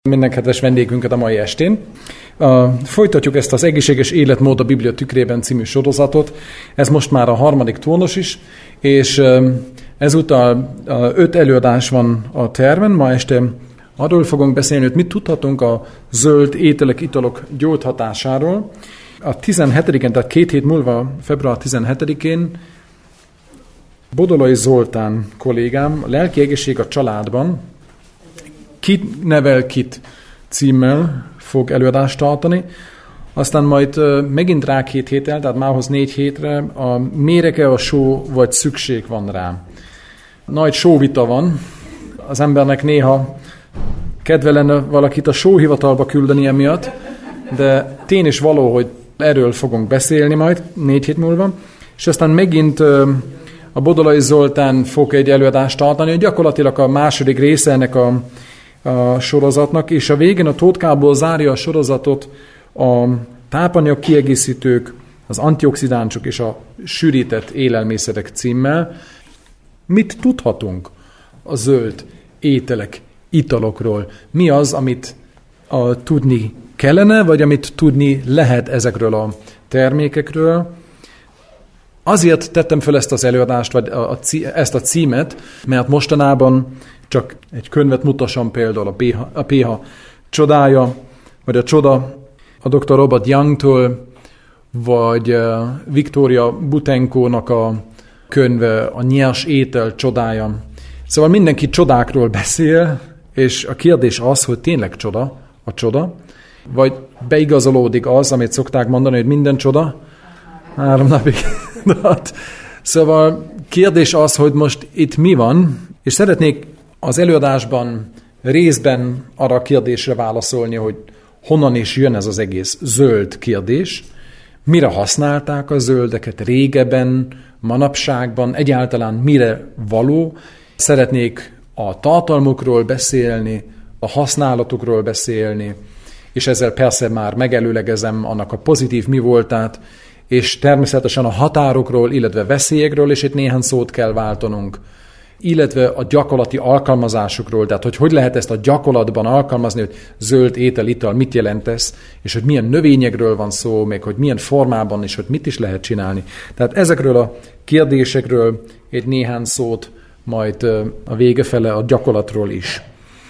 Minden kedves vendégünket a mai estén. Folytatjuk ezt az Egészséges életmód a Biblia tükrében című sorozatot. Ez most már a 3. turnus is, és ezúttal 5 előadás van a terven. Ma este arról fogunk beszélni, hogy mit tudhatunk a zöld ételek, italok gyógyhatásáról. A 17-én, tehát 2 hét múlva, február 17-én Bodolai Zoltán kollégám, Lelki egészség a családban, Kit nevel kit címmel fog előadást tartani, aztán majd megint rá 2 héttel, tehát mához 4 hétre a méreg-e a só, vagy szükség van rá. Nagy sóvita van, az embernek néha kedve lenne valakit a sóhivatalba küldeni emiatt, de tény is való, hogy erről fogunk beszélni majd 4 hét múlva, és aztán megint a Bodolai Zoltán fog egy előadást tartani, hogy gyakorlatilag a második része ennek a sorozatnak, és a végén a Tótkából zárja a sorozatot a tápanyag kiegészítők, az antioxidánsok és a sűrített élelmiszerek címmel. Mit tudhatunk a zöld ételek, italokról? Mi az, amit tudni kellene, vagy amit tudni lehet ezekről a termékekről? Azért tettem fel ezt az előadást, vagy ezt a címet, mert mostanában csak egy könyvet mutassam, például a pH csodája, vagy a csoda a Dr. Robert Youngtól, vagy Victoria Butenkónak a könyve, a nyers étel csodája. Szóval mindenki csodákról beszél, és a kérdés az, hogy tényleg csoda a csoda, vagy beigazolódik az, amit szokták mondani, hogy minden csoda 3 napig. Szóval kérdés az, hogy most itt mi van, és szeretnék az előadásban részben arra a kérdésre válaszolni, hogy honnan is jön ez az egész zöld kérdés, mire használták a zöldeket régebben, manapságban, egyáltalán mire való. Szeretnék a tartalmukról beszélni, a használatukról beszélni, és ezzel persze már megelőlegezem annak a pozitív mi voltát, és természetesen a határokról, illetve veszélyekről is itt néhány szót kell váltanunk, illetve a gyakorlati alkalmazásokról, tehát hogy lehet ezt a gyakorlatban alkalmazni, hogy zöld étel, ital, mit jelent ez, és hogy milyen növényekről van szó, még hogy milyen formában, és hogy mit is lehet csinálni. Tehát ezekről a kérdésekről egy néhány szót, majd a vége fele a gyakorlatról is.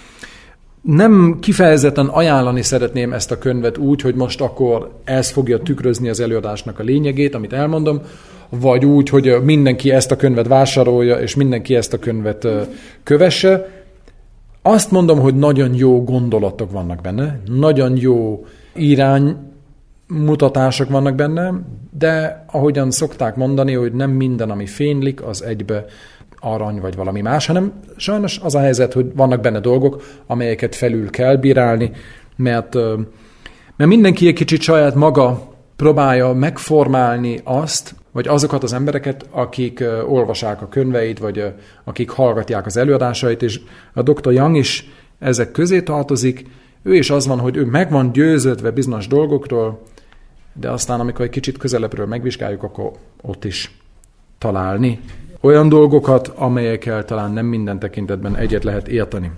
Nem kifejezetten ajánlani szeretném ezt a könyvet úgy, hogy most akkor ez fogja tükrözni az előadásnak a lényegét, amit elmondom, vagy úgy, hogy mindenki ezt a könyvet vásárolja, és mindenki ezt a könyvet kövesse. Azt mondom, hogy nagyon jó gondolatok vannak benne, nagyon jó iránymutatások vannak benne, de ahogyan szokták mondani, hogy nem minden, ami fénylik, az egybe arany vagy valami más, hanem sajnos az a helyzet, hogy vannak benne dolgok, amelyeket felül kell bírálni, mert mindenki egy kicsit saját maga próbálja megformálni azt, vagy azokat az embereket, akik olvassák a könyveit, vagy akik hallgatják az előadásait, és a Dr. Young is ezek közé tartozik. Ő is az van, hogy ő meg van győződve bizonyos dolgokról, de aztán, amikor egy kicsit közelebbről megvizsgáljuk, akkor ott is találni olyan dolgokat, amelyekkel talán nem minden tekintetben egyet lehet érteni.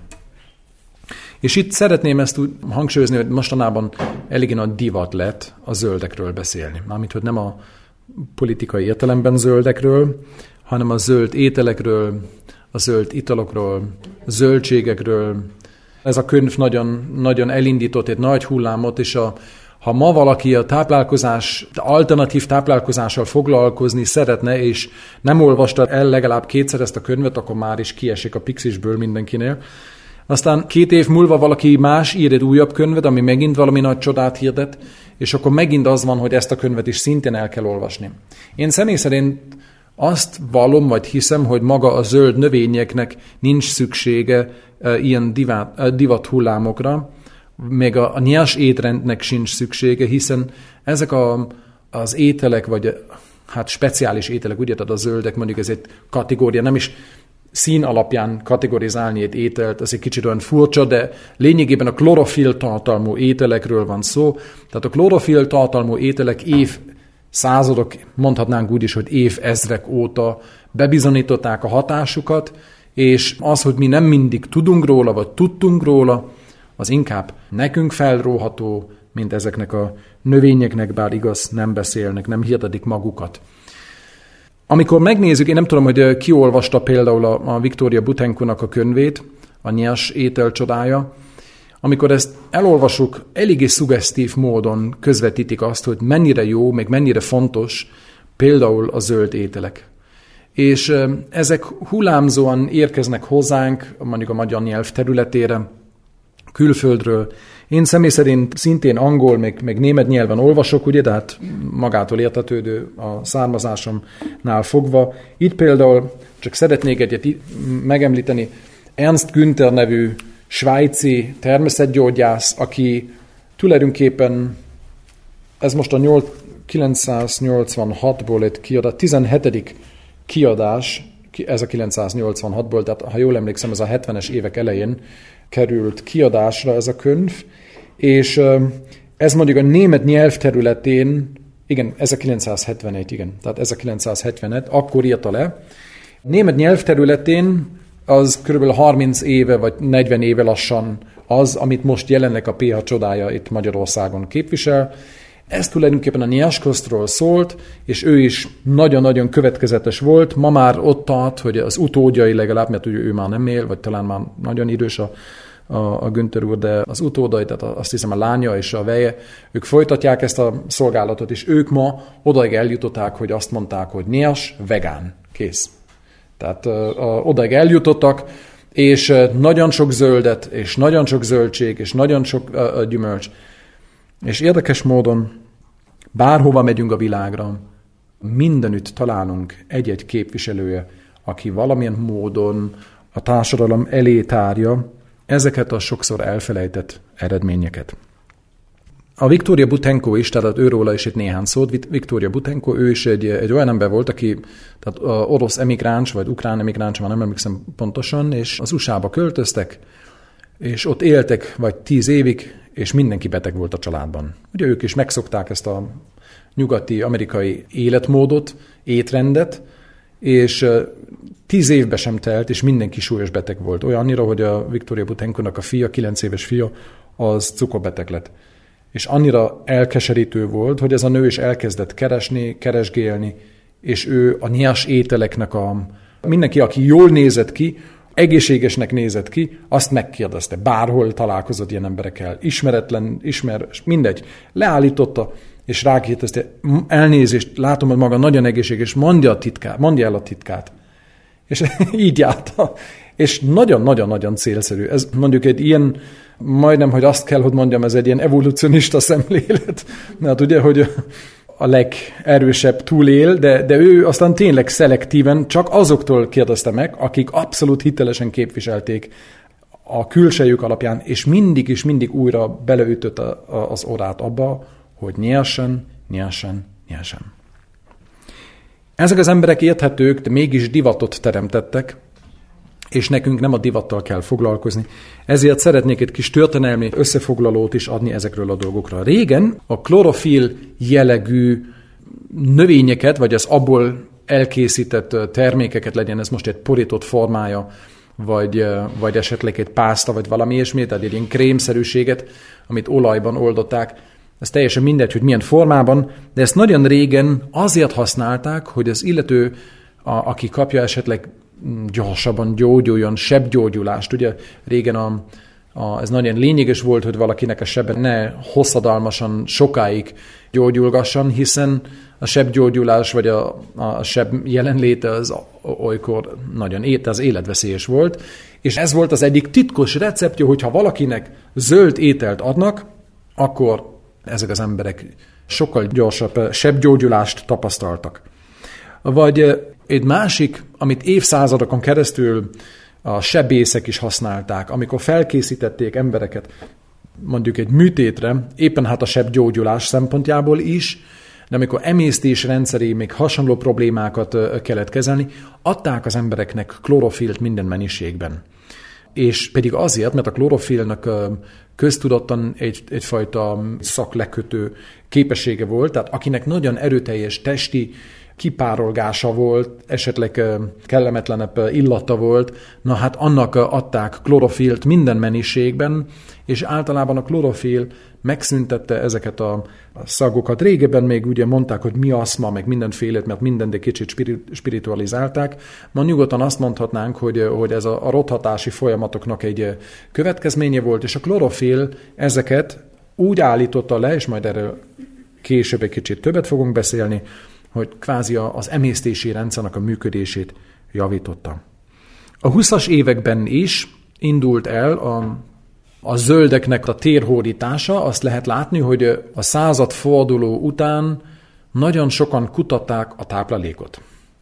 És itt szeretném ezt úgy hangsúlyozni, hogy mostanában eléggé nagy divat lett a zöldekről beszélni. Mármint, hogy nem a politikai értelemben zöldekről, hanem a zöld ételekről, a zöld italokról, a zöldségekről. Ez a könyv nagyon, nagyon elindított egy nagy hullámot, és ha ma valaki a alternatív táplálkozással foglalkozni szeretne, és nem olvasta el legalább 2-szer ezt a könyvet, akkor már is kiesik a pixisből mindenkinél. Aztán 2 év múlva valaki más ír egy újabb könyvet, ami megint valami nagy csodát hirdet, és akkor megint az van, hogy ezt a könyvet is szintén el kell olvasni. Én személy szerint azt vallom, vagy hiszem, hogy maga a zöld növényeknek nincs szüksége ilyen divat hullámokra, még a nyers étrendnek sincs szüksége, hiszen ezek az ételek, vagy hát speciális ételek, ugye, tehát a zöldek, mondjuk ez egy kategória, nem is szín alapján kategorizálni egy ételt, ez egy kicsit olyan furcsa, de lényegében a klorofil tartalmú ételekről van szó. Tehát a klorofil tartalmú ételek évszázadok, mondhatnánk úgy is, hogy évezrek óta bebizonyították a hatásukat, és az, hogy mi nem mindig tudunk róla, vagy tudtunk róla, az inkább nekünk felróható, mint ezeknek a növényeknek, bár igaz, nem beszélnek, nem hirdetik magukat. Amikor megnézzük, én nem tudom, hogy ki olvasta például a Victoria Butenko-nak a könyvét, a Nyers étel csodája. Amikor ezt elolvasuk, eléggé szuggesztív módon közvetítik azt, hogy mennyire jó, meg mennyire fontos például a zöld ételek. És ezek hullámzóan érkeznek hozzánk, mondjuk a magyar nyelv területére, külföldről. Én személy szerint szintén angol, meg német nyelven olvasok, ugye, tehát magától értetődő a származásomnál fogva. Itt például csak szeretnék egyet megemlíteni, Ernst Günther nevű svájci természetgyógyász, aki tulajdonképpen, ez most a 986-ból lett kiadás, 17. kiadás, ez a 986-ból, tehát ha jól emlékszem, ez a 70-es évek elején került kiadásra ez a könyv, és ez mondjuk a német nyelvterületén, igen, 1971, igen, tehát 1971, akkor írta le. Német nyelvterületén az kb. 30 éve vagy 40 éve lassan az, amit most jelenleg a PH csodája itt Magyarországon képvisel. Ez tulajdonképpen a Nyerskostról szólt, és ő is nagyon-nagyon következetes volt. Ma már ott tart, hogy az utódjai legalább, mert ő már nem él, vagy talán már nagyon idős a Günther úr, de az utódai, tehát azt hiszem a lánya és a veje, ők folytatják ezt a szolgálatot, és ők ma odaig eljutották, hogy azt mondták, hogy Nyers, vegán, kész. Tehát odaig eljutottak, és nagyon sok zöldet, és nagyon sok zöldség, és nagyon sok gyümölcs. És érdekes módon, bárhova megyünk a világra, mindenütt találunk egy-egy képviselője, aki valamilyen módon a társadalom elé tárja ezeket a sokszor elfelejtett eredményeket. A Victoria Butenko is, tehát őróla is itt néhány szót. Victoria Butenko, ő is egy olyan ember volt, aki tehát orosz emigráns, vagy ukrán emigráns, már nem emlékszem pontosan, és az USA-ba költöztek, és ott éltek vagy 10 évig, és mindenki beteg volt a családban. Ugye ők is megszokták ezt a nyugati amerikai életmódot, étrendet, és 10 évbe sem telt, és mindenki súlyos beteg volt. Olyannyira, hogy a Victoria Butenkonak a fia, 9 éves fia, az cukorbeteg lett. És annyira elkeserítő volt, hogy ez a nő is elkezdett keresgélni, és ő a nyers ételeknek mindenki, aki jól nézett ki, egészségesnek nézett ki, azt megkérdezte. Bárhol találkozott ilyen emberekkel, mindegy. Leállította, és rákérdezte, elnézést, látom, hogy maga nagyon egészséges, mondja el a titkát. És így járta. És nagyon-nagyon-nagyon célszerű. Ez mondjuk egy ilyen, majdnem, hogy azt kell, hogy mondjam, ez egy ilyen evolucionista szemlélet. Mert ugye, hogy a legerősebb túlél, de ő aztán tényleg szelektíven csak azoktól kérdezte meg, akik abszolút hitelesen képviselték a külsejük alapján, és mindig újra beleütött az orrát abba, hogy nyersen. Ezek az emberek érthetők, de mégis divatot teremtettek, és nekünk nem a divattal kell foglalkozni. Ezért szeretnék egy kis történelmi összefoglalót is adni ezekről a dolgokra. Régen a klorofil jellegű növényeket, vagy az abból elkészített termékeket, legyen ez most egy porított formája, vagy esetleg egy pászta, vagy valami ilyesmi, tehát egy ilyen krémszerűséget, amit olajban oldották. Ez teljesen mindegy, hogy milyen formában, de ezt nagyon régen azért használták, hogy az illető, aki kapja esetleg gyorsabban gyógyuljon, sebgyógyulást. Ugye régen ez nagyon lényeges volt, hogy valakinek a sebe ne hosszadalmasan sokáig gyógyulgasson, hiszen a sebgyógyulás vagy a seb jelenléte az olykor nagyon az életveszélyes volt, és ez volt az egyik titkos receptje, hogyha valakinek zöld ételt adnak, akkor ezek az emberek sokkal gyorsabb sebgyógyulást tapasztaltak. Vagy egy másik, amit évszázadokon keresztül a sebészek is használták, amikor felkészítették embereket mondjuk egy műtétre, éppen hát a sebgyógyulás szempontjából is, de amikor emésztésrendszeri, még hasonló problémákat kellett kezelni, adták az embereknek klorofilt minden mennyiségben. És pedig azért, mert a klorofilnak köztudottan egyfajta szaklekötő képessége volt, tehát akinek nagyon erőteljes testi kipárolgása volt, esetleg kellemetlenebb illata volt, na hát annak adták klorofilt minden mennyiségben, és általában a klorofil megszüntette ezeket a szagokat. Régebben még ugye mondták, hogy miaszma, meg mindenfélét, mert minden, de kicsit spiritualizálták. Ma nyugodtan azt mondhatnánk, hogy ez a rothatási folyamatoknak egy következménye volt, és a klorofil ezeket úgy állította le, és majd erről később egy kicsit többet fogunk beszélni, hogy kvázi az emésztési rendszernek a működését javította. A 20-as években is indult el a zöldeknek a térhódítása. Azt lehet látni, hogy a századforduló után nagyon sokan kutatták a táplálékot.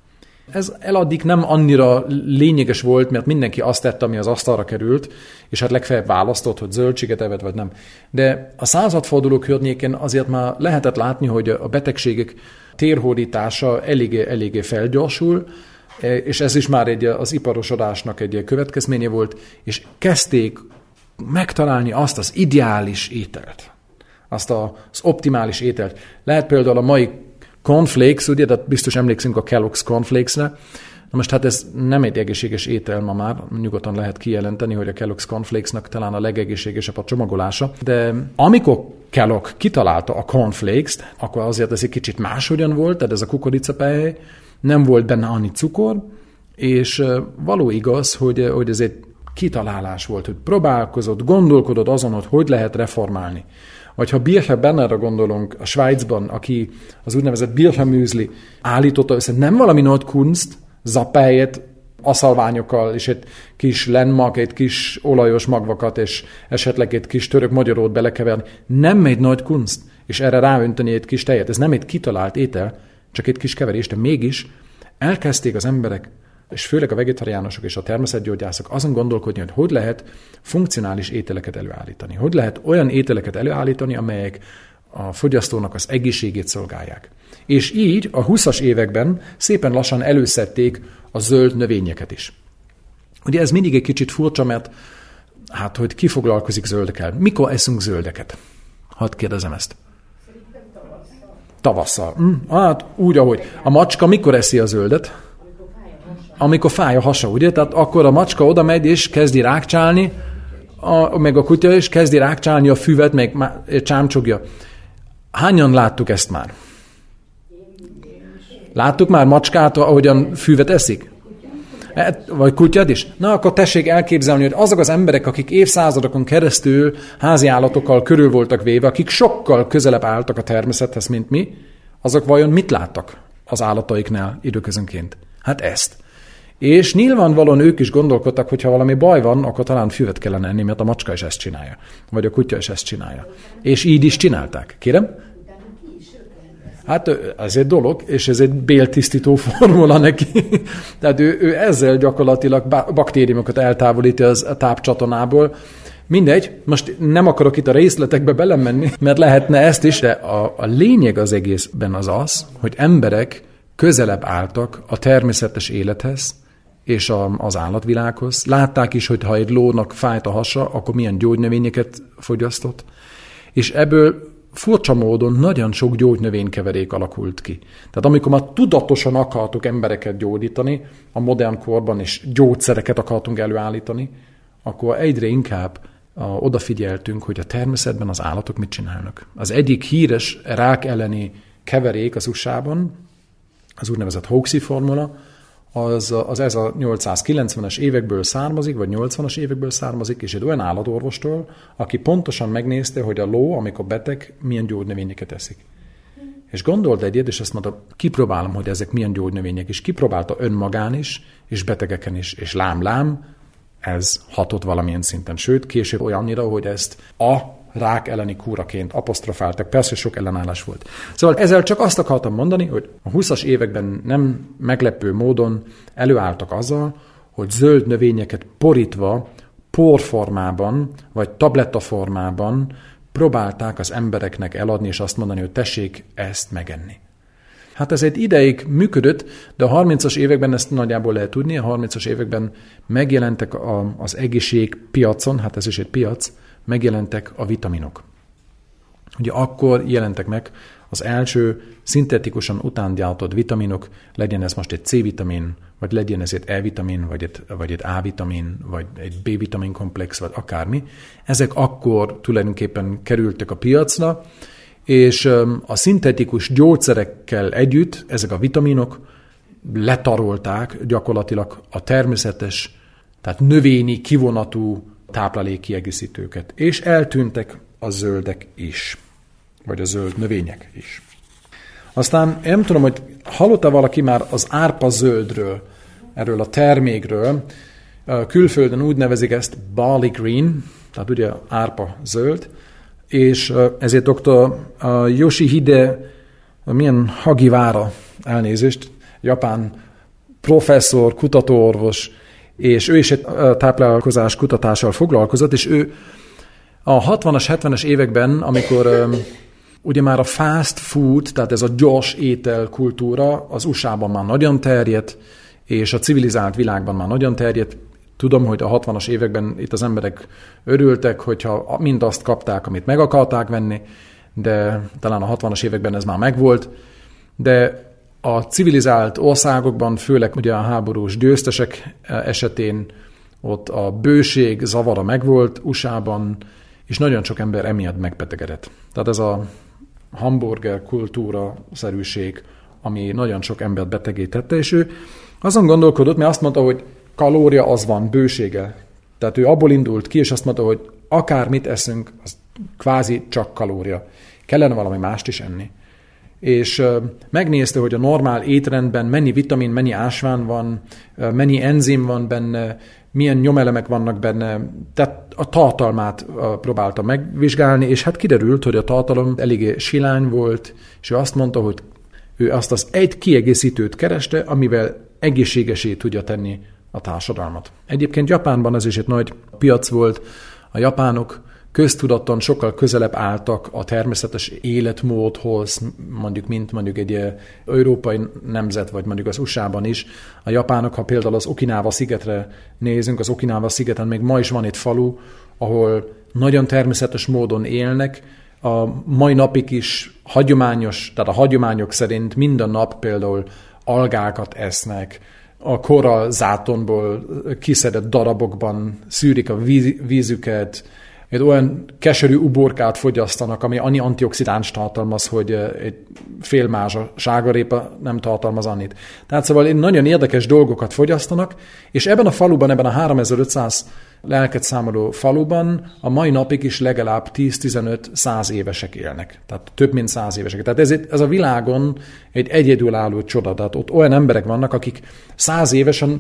Ez eladdig nem annyira lényeges volt, mert mindenki azt tette, ami az asztalra került, és hát legfeljebb választott, hogy zöldséget evett, vagy nem. De a századforduló környékén azért már lehetett látni, hogy a betegségek térhódítása eléggé felgyorsul, és ez is már az iparosodásnak egy következménye volt, és kezdték megtalálni azt az ideális ételt, azt az optimális ételt. Lehet például a mai cornflakes, ugye, de biztos emlékszünk a Kellogg's cornflakesre. Na most hát ez nem egy egészséges étel ma már, nyugodtan lehet kijelenteni, hogy a Kellogg's cornflakesnak talán a legegészségesebb a csomagolása, de amikor Kellogg kitalálta a cornflakes-t, akkor azért ez egy kicsit máshogyan volt, tehát ez a kukoricapehely, nem volt benne annyi cukor, és való igaz, hogy ez egy kitalálás volt, hogy próbálkozott, gondolkodott azon, hogy lehet reformálni. Vagy ha Bircher Bennerre gondolunk a Svájcban, aki az úgynevezett Bircher Müsli állította össze, nem valami nagy kunst, zappelyet aszalványokkal, és egy kis lenmag, egy kis olajos magvakat, és esetleg egy kis török magyarót belekeverni. Nem egy nagy kunst, és erre ráönteni egy kis tejet. Ez nem egy kitalált étel, csak egy kis keverés, de mégis elkezdték az emberek, és főleg a vegetariánusok és a természetgyógyászok azon gondolkodni, hogy lehet funkcionális ételeket előállítani. Hogy lehet olyan ételeket előállítani, amelyek a fogyasztónak az egészségét szolgálják. És így a 20-as években szépen lassan előszedték a zöld növényeket is. Ugye ez mindig egy kicsit furcsa, mert hát, hogy ki foglalkozik zöldekkel. Mikor eszünk zöldeket? Hadd kérdezem ezt. Tavasszal. Hát úgy, ahogy. A macska mikor eszi a zöldet? Amikor fáj a hasa, ugye? Tehát akkor a macska oda megy és kezdi rákcsálni, meg a kutya is kezdi rákcsálni a füvet, meg csámcsogja. Hányan láttuk ezt már? Láttuk már macskát, ahogyan füvet eszik? Vagy kutyát is? Na, akkor tessék elképzelni, hogy azok az emberek, akik évszázadokon keresztül háziállatokkal körül voltak véve, akik sokkal közelebb álltak a természethez, mint mi, azok vajon mit láttak az állataiknál időközönként? Hát ezt. És nyilvánvalóan ők is gondolkodtak, hogy ha valami baj van, akkor talán füvet kellene enni, mert a macska is ezt csinálja. Vagy a kutya is ezt csinálja. És így is csinálták. Kérem? Hát ez egy dolog, és ez egy béltisztító formula neki. Tehát ő ezzel gyakorlatilag baktériumokat eltávolítja a tápcsatornából. Mindegy, most nem akarok itt a részletekbe belemenni, mert lehetne ezt is, de a lényeg az egészben az, hogy emberek közelebb álltak a természetes élethez, és az állatvilághoz. Látták is, hogy ha egy lónak fájt a hasa, akkor milyen gyógynövényeket fogyasztott. És ebből furcsa módon nagyon sok gyógynövénykeverék alakult ki. Tehát amikor már tudatosan akartuk embereket gyógyítani, a modern korban is gyógyszereket akartunk előállítani, akkor egyre inkább odafigyeltünk, hogy a természetben az állatok mit csinálnak. Az egyik híres rák elleni keverék az USA-ban, az úgynevezett Hoaxi formula, az 1890-es évekből származik, vagy 80-as évekből származik, és egy olyan állatorvostól, aki pontosan megnézte, hogy a ló, amikor beteg, milyen gyógynövényeket eszik. És gondolt egyet, és azt mondta, kipróbálom, hogy ezek milyen gyógynövények, és kipróbálta önmagán is, és betegeken is, és lám, ez hatott valamilyen szinten. Sőt, később olyannyira, hogy ezt a rák elleni kúraként apostrofáltak. Persze sok ellenállás volt. Szóval ezzel csak azt akartam mondani, hogy a 20-as években nem meglepő módon előálltak azzal, hogy zöld növényeket porítva, porformában, vagy tablettaformában próbálták az embereknek eladni, és azt mondani, hogy tessék ezt megenni. Hát ez egy ideig működött, de a 30-as években ezt nagyjából lehet tudni, a 30-as években megjelentek az egészségpiacon, hát ez is egy piac, megjelentek a vitaminok. ugye akkor jelentek meg az első szintetikusan utángyártott vitaminok, legyen ez most egy C-vitamin, vagy legyen ez egy E-vitamin, vagy egy A-vitamin, vagy egy B-vitamin komplex, vagy akármi. Ezek akkor tulajdonképpen kerültek a piacra, és a szintetikus gyógyszerekkel együtt ezek a vitaminok letarolták gyakorlatilag a természetes, tehát növényi kivonatú táplálékkiegészítőket, és eltűntek a zöldek is, vagy a zöld növények is. Aztán nem tudom, hogy hallotta valaki már az árpa zöldről, erről a termékről. Külföldön úgy nevezik ezt barley green, tehát ugye árpa zöld, és ezért dr. Yoshihide, milyen Hagiwara, elnézést, japán professzor, kutatóorvos, és ő is egy táplálkozás kutatással foglalkozott, és ő a 60-as, 70-es években, amikor ugye már a fast food, tehát ez a gyors étel kultúra az USA-ban már nagyon terjedt, és a civilizált világban már nagyon terjedt. Tudom, hogy a 60-as években itt az emberek örültek, hogyha mindazt kapták, amit meg akarták venni, de talán a 60-as években ez már megvolt. De a civilizált országokban, főleg ugye a háborús győztesek esetén ott a bőség zavara megvolt USA-ban, és nagyon sok ember emiatt megbetegedett. Tehát ez a hamburger kultúra-szerűség, ami nagyon sok embert betegítette, és ő azon gondolkodott, mert azt mondta, hogy kalória az van, bősége. Tehát ő abból indult ki, és azt mondta, hogy akármit eszünk, az kvázi csak kalória. Kellene valami mást is enni. És megnézte, hogy a normál étrendben mennyi vitamin, mennyi ásvány van, mennyi enzim van benne, milyen nyomelemek vannak benne, tehát a tartalmát próbálta megvizsgálni, és hát kiderült, hogy a tartalom eléggé silány volt, és ő azt mondta, hogy ő azt az egy kiegészítőt kereste, amivel egészségesé tudja tenni a társadalmat. Egyébként Japánban ez is egy nagy piac volt, a japánok köztudaton sokkal közelebb álltak a természetes életmódhoz, mint mondjuk egy európai nemzet, vagy mondjuk az USA-ban is. A japánok, ha például az Okinawa szigetre nézünk, az Okinawa szigeten még ma is van egy falu, ahol nagyon természetes módon élnek, a mai napig is hagyományos, tehát a hagyományok szerint minden nap például algákat esznek, a korallzátonból kiszedett darabokban szűrik a vízüket, egy olyan keserű uborkát fogyasztanak, ami annyi antioxidáns tartalmaz, hogy egy fél mázsa sárgarépa nem tartalmaz annyit. Tehát szóval nagyon érdekes dolgokat fogyasztanak, és ebben a faluban, ebben a 3500 lelket számoló faluban a mai napig is legalább 10-15-100 évesek élnek. Tehát több mint 100 évesek. Tehát ez a világon egy egyedülálló csoda. Tehát ott olyan emberek vannak, akik 100 évesen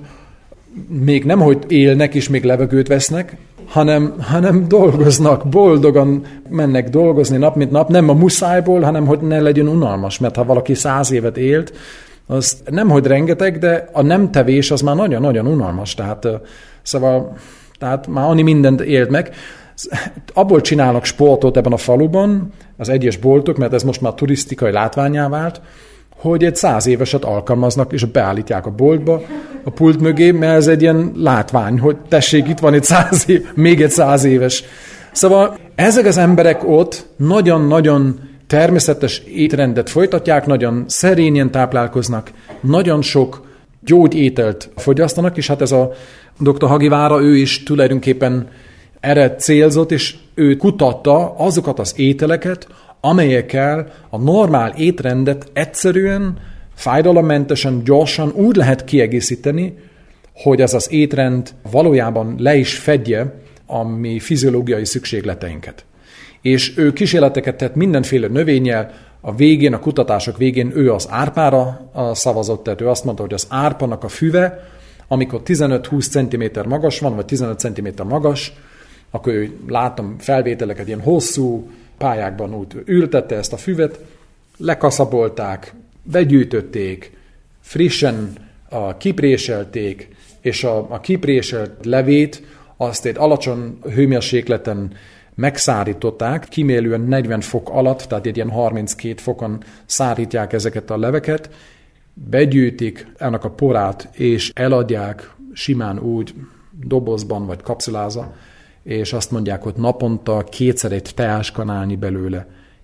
még nem, hogy élnek és még levegőt vesznek, hanem dolgoznak, boldogan mennek dolgozni nap mint nap, nem a muszájból, hanem hogy ne legyen unalmas, mert ha valaki 100 évet élt, az nem hogy rengeteg, de a nem tevés az már nagyon-nagyon unalmas, tehát szóval már annyi mindent élt meg. Abból csinálnak sportot ebben a faluban, az egyes boltok, mert ez most már turisztikai látvánnyá vált, hogy egy 100 éveset alkalmaznak, és beállítják a boltba, a pult mögé, mert ez egy ilyen látvány, hogy tessék, itt van egy 100 év, még egy 100 éves. Szóval ezek az emberek ott nagyon-nagyon természetes étrendet folytatják, nagyon szerényen táplálkoznak, nagyon sok gyógyételt fogyasztanak, és hát ez a dr. Hagiwara, ő is tulajdonképpen erre célzott, és ő kutatta azokat az ételeket, amelyekkel a normál étrendet egyszerűen, fájdalommentesen, gyorsan úgy lehet kiegészíteni, hogy ez az étrend valójában le is fedje a mi fiziológiai szükségleteinket. És ő kísérleteket tett mindenféle növényel, a végén, a kutatások végén ő az árpára szavazott, tehát ő azt mondta, hogy az árpanak a füve, amikor 15-20 cm magas van, vagy 15 cm magas, akkor ő, láttam felvételeket, ilyen hosszú pályákban úgy ültette ezt a füvet, lekaszabolták, begyűjtötték, frissen kipréselték, és a kipréselt levét azt egy alacsony hőmérsékleten megszárították, kímélően 40 fok alatt, tehát egy ilyen 32 fokon szárítják ezeket a leveket, begyűjtik ennek a porát, és eladják simán úgy dobozban vagy kapszulázva, és azt mondják, hogy naponta 2-szer egy teáskanálnyi belőle.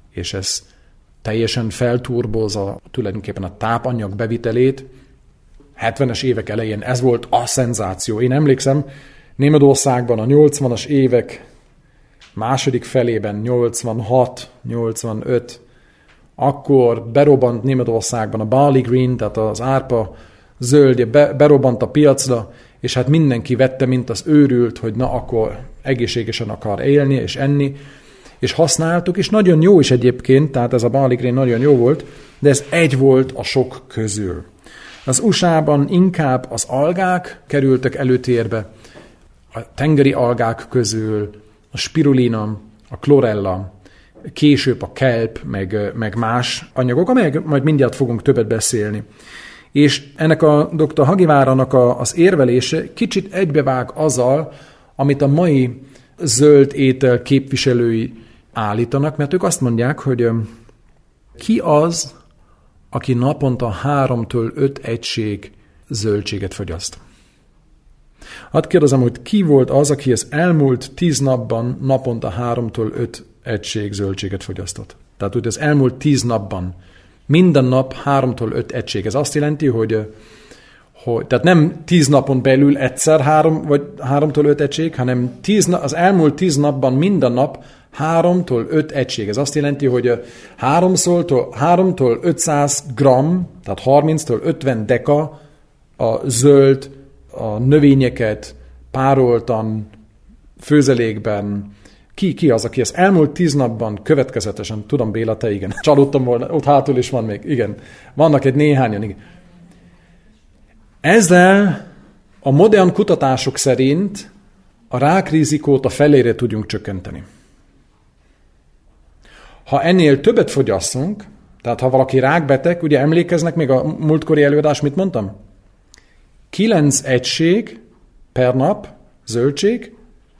és ez teljesen felturbozza tulajdonképpen a tápanyag bevitelét. 70-es évek elején ez volt a szenzáció. Én emlékszem, Németországban a 80-as évek második felében, 86, 85, akkor berobbant Németországban a barley green, tehát az árpa zöldje, berobbant a piacra, és hát mindenki vette, mint az őrült, hogy na akkor egészségesen akar élni és enni, és használtuk, és nagyon jó is egyébként, tehát ez a barley green nagyon jó volt, de ez egy volt a sok közül. Az USA-ban inkább az algák kerültek előtérbe, a tengeri algák közül a spirulina, a chlorella, később a kelp, meg más anyagok, amelyek majd mindjárt fogunk többet beszélni. És ennek a dr. Hagiváranak az érvelése kicsit egybevág azzal, amit a mai zöld étel képviselői állítanak, mert ők azt mondják, hogy ki az, aki naponta 3-5 egység zöldséget fogyaszt. Hadd kérdezem, hogy ki volt az, aki az elmúlt 10 napban naponta 3-5 egység zöldséget fogyasztott. Tehát, hogy az elmúlt 10 napban minden nap 3-5 egység. Ez azt jelenti, hogy tehát nem 10 napon belül egyszer 3-5 egység, hanem az elmúlt 10 napban minden nap 3-5 egység. Ez azt jelenti, hogy 3-től 500 gram, tehát 30-től 50 deka a zöld, a növényeket pároltan, főzelékben. Ki az, aki az elmúlt 10 napban következetesen, tudom Béla, te igen, csalódtam volna, ott hátul is van még, igen, vannak egy néhányan, igen. Ezzel a modern kutatások szerint a rákrizikót a felére tudjunk csökkenteni. Ha ennél többet fogyasszunk, tehát ha valaki rákbeteg, ugye emlékeznek még a múltkori előadás, mit mondtam? 9 egység per nap zöldség,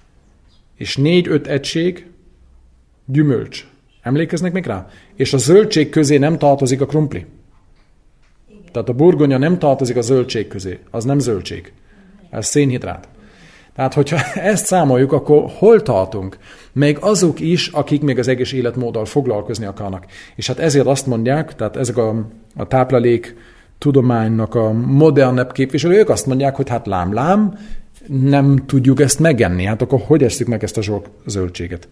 és 4-5 egység gyümölcs. Emlékeznek még rá? És a zöldség közé nem tartozik a krumpli. Tehát a burgonya nem tartozik a zöldség közé. Az nem zöldség. Ez szénhidrát. Tehát, hogyha ezt számoljuk, akkor hol tartunk? Még azok is, akik még az egész életmóddal foglalkozni akarnak. És hát ezért azt mondják, tehát ezek a táplálék tudománynak a modernebb képviselők azt mondják, hogy hát lám, nem tudjuk ezt megenni. Hát akkor hogy eszük meg ezt a sok zöldséget?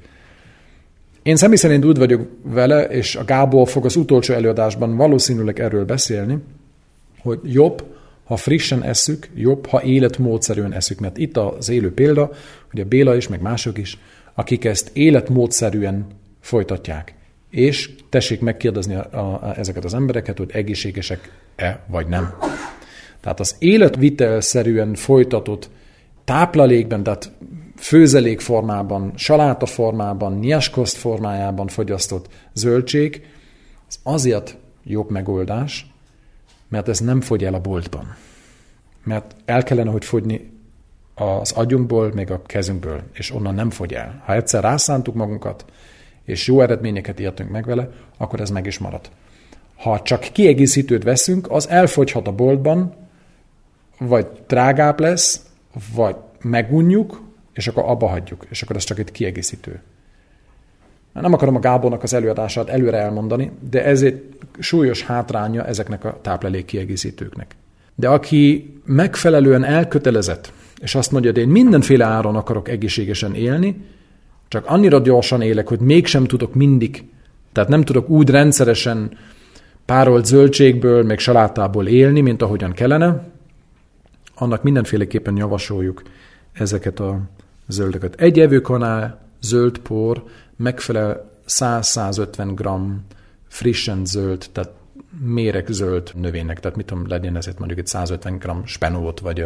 Én személy szerint úgy vagyok vele, és a Gábor fog az utolsó előadásban valószínűleg erről beszélni, hogy jobb, ha frissen esszük, jobb, ha életmódszerűen esszük. Mert itt az élő példa, hogy a Béla is, meg mások is, akik ezt életmódszerűen folytatják. És tessék megkérdezni ezeket az embereket, hogy egészségesek-e vagy nem. Tehát az életvitelszerűen folytatott táplálékben, tehát főzelék formában, saláta formában, nyiaskost formájában fogyasztott zöldség, ez azért jobb megoldás, mert ez nem fogy el a boltban. Mert el kellene, hogy fogyni az agyunkból, meg a kezünkből, és onnan nem fogy el. Ha egyszer rászántuk magunkat, és jó eredményeket értünk meg vele, akkor ez meg is marad. Ha csak kiegészítőt veszünk, az elfogyhat a boltban, vagy drágább lesz, vagy megunjuk, és akkor abba hagyjuk, és akkor ez csak egy kiegészítő. Nem akarom a Gábornak az előadását előre elmondani, de ez egy súlyos hátránya ezeknek a táplálék kiegészítőknek. De aki megfelelően elkötelezett, és azt mondja, hogy én mindenféle áron akarok egészségesen élni, csak annyira gyorsan élek, hogy mégsem tudok mindig, tehát nem tudok úgy rendszeresen párolt zöldségből, meg salátából élni, mint ahogyan kellene, annak mindenféleképpen javasoljuk ezeket a zöldeket. Egy evőkanál zöld por megfelel 100-150 g frissen zöld, tehát méregzöld növénynek, tehát mit tudom, legyen ezért mondjuk egy 150 g spenót, vagy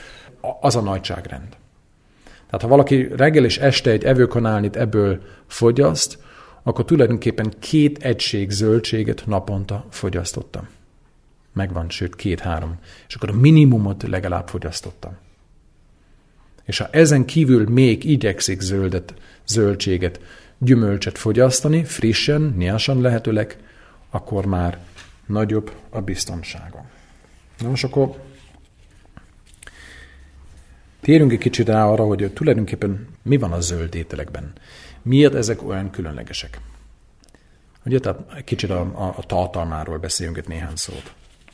az a nagyságrend. Tehát ha valaki reggel és este egy evőkanálnit ebből fogyaszt, akkor tulajdonképpen 2 egység zöldséget naponta fogyasztottam. Megvan, sőt 2-3. És akkor a minimumot legalább fogyasztottam. És ha ezen kívül még igyekszik zöldséget, gyümölcset fogyasztani, frissen, nyersen lehetőleg, akkor már nagyobb a biztonsága. Na most akkor térjünk egy kicsit rá arra, hogy tulajdonképpen mi van a zöld ételekben. Miért ezek olyan különlegesek? Ugye, tehát kicsit a tartalmáról beszéljünk itt néhány szót.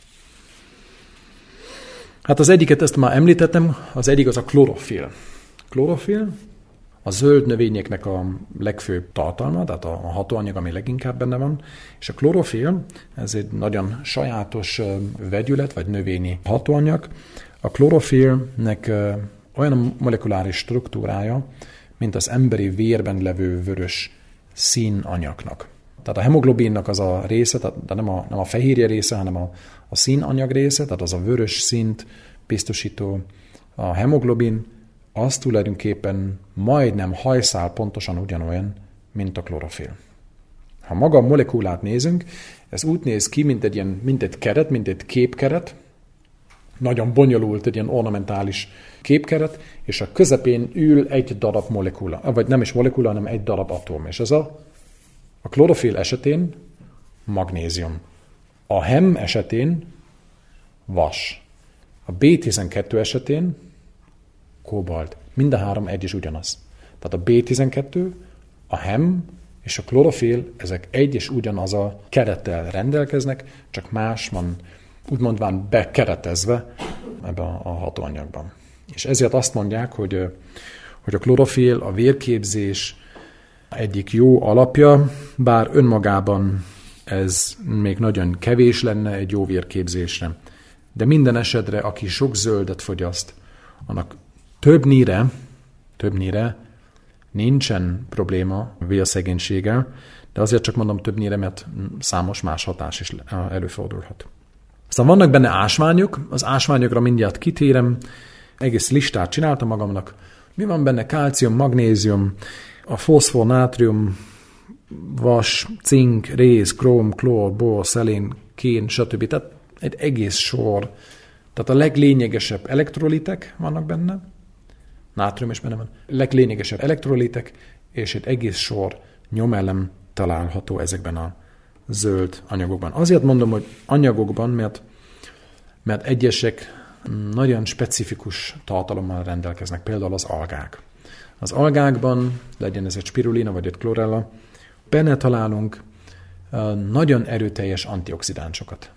Hát az egyiket, ezt már említettem, az egyik az a klorofil. Klorofil a zöld növényeknek a legfőbb tartalma, tehát a hatóanyag, ami leginkább benne van, és a klorofil, ez egy nagyon sajátos vegyület, vagy növényi hatóanyag. A klorofilnek olyan molekuláris struktúrája, mint az emberi vérben levő vörös színanyagnak. Tehát a hemoglobinnak az a része, tehát nem a fehérje része, hanem a színanyag része, tehát az a vörös színt biztosító a hemoglobin, az tulajdonképpen majdnem hajszál pontosan ugyanolyan, mint a klorofil. Ha maga a molekulát nézünk, ez úgy néz ki, mint egy keret, mint egy képkeret, nagyon bonyolult, egy ilyen ornamentális képkeret, és a közepén ül egy darab molekula, vagy nem is molekula, hanem egy darab atóm, és ez a klorofil esetén magnézium. A HEM esetén vas. A B12 esetén kobalt. Mind a három egy és ugyanaz. Tehát a B12, a HEM és a klorofil, ezek egy és ugyanaz a kerettel rendelkeznek, csak más van úgymondván bekeretezve ebbe a hatóanyagban. És ezért azt mondják, hogy a klorofil a vérképzés egyik jó alapja, bár önmagában ez még nagyon kevés lenne egy jó vérképzésre. De minden esetre, aki sok zöldet fogyaszt, annak többnyire nincsen probléma a vérszegénységgel, de azért csak mondom többnyire, mert számos más hatás is előfordulhat. Aztán vannak benne ásványok, az ásványokra mindjárt kitérem, egész listát csináltam magamnak. Mi van benne? Kálcium, magnézium, a foszfor, nátrium, vas, cink, réz, króm, klór, bor, szelén, kén, stb. Tehát egy egész sor. Tehát a leglényegesebb elektrolitek vannak benne, nátrium is benne van, leglényegesebb elektrolitek, és egy egész sor nyomelem található ezekben a zöld anyagokban. Azért mondom, hogy anyagokban, mert egyesek nagyon specifikus tartalommal rendelkeznek, például az algák. Az algákban, legyen ez egy spirulina vagy egy chlorella, benne találunk nagyon erőteljes antioxidánsokat.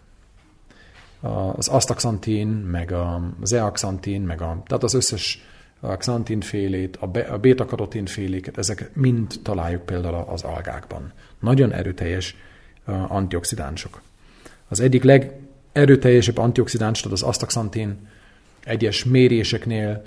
Az astaxantin, meg a zeaxantin, tehát az összes xantinfélét, a beta-karotinféléket, ezek mind találjuk például az algákban. Nagyon erőteljes antioxidánsok. Az egyik legerőteljesebb antioxidáns, tehát az astaxantin egyes méréseknél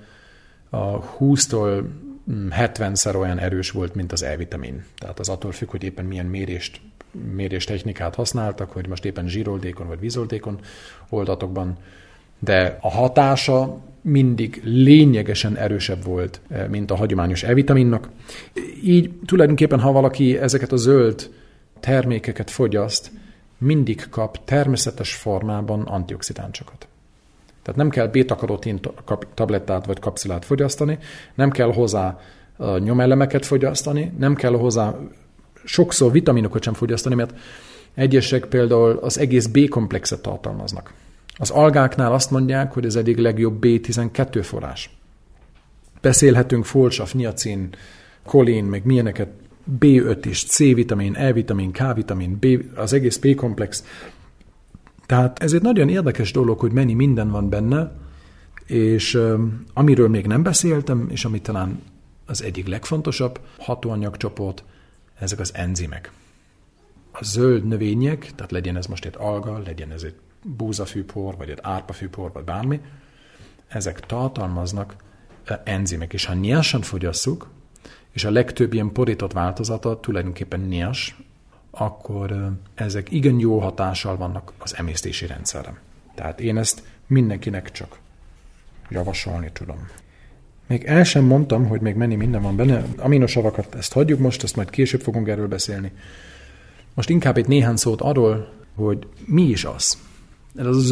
20-tól 70-szer olyan erős volt, mint az E-vitamin. Tehát az attól függ, hogy éppen milyen mérés technikát használtak, hogy most éppen zsíroldékon vagy vízoldékon oldatokban, de a hatása mindig lényegesen erősebb volt, mint a hagyományos E-vitaminnak. Így tulajdonképpen, ha valaki ezeket a zöld termékeket fogyaszt, mindig kap természetes formában antioxidánsokat. Tehát nem kell beta-karotin tablettát vagy kapszulát fogyasztani, nem kell hozzá nyomelemeket fogyasztani, nem kell hozzá sokszor vitaminokat sem fogyasztani, mert egyesek például az egész B-komplexet tartalmaznak. Az algáknál azt mondják, hogy ez egyik legjobb B12 forrás. Beszélhetünk folsav, niacin, kolin, meg milyeneket, B5 is, C-vitamin, E-vitamin, K-vitamin, az egész B-komplex. Tehát ez egy nagyon érdekes dolog, hogy mennyi minden van benne, és amiről még nem beszéltem, és ami talán az egyik legfontosabb hatóanyagcsoport, ezek az enzimek. A zöld növények, tehát legyen ez most egy alga, legyen ez egy búzafűpor, vagy egy árpafűpor, vagy bármi, ezek tartalmaznak enzimek, és ha nyersen fogyasszuk, és a legtöbb ilyen porított változata tulajdonképpen nyers, akkor ezek igen jó hatással vannak az emésztési rendszerre. Tehát én ezt mindenkinek csak javasolni tudom. Még el sem mondtam, hogy még mennyi minden van benne. Aminosavakat ezt hagyjuk most, ezt majd később fogunk erről beszélni. Most inkább egy néhány szót arról, hogy mi is az. Ez a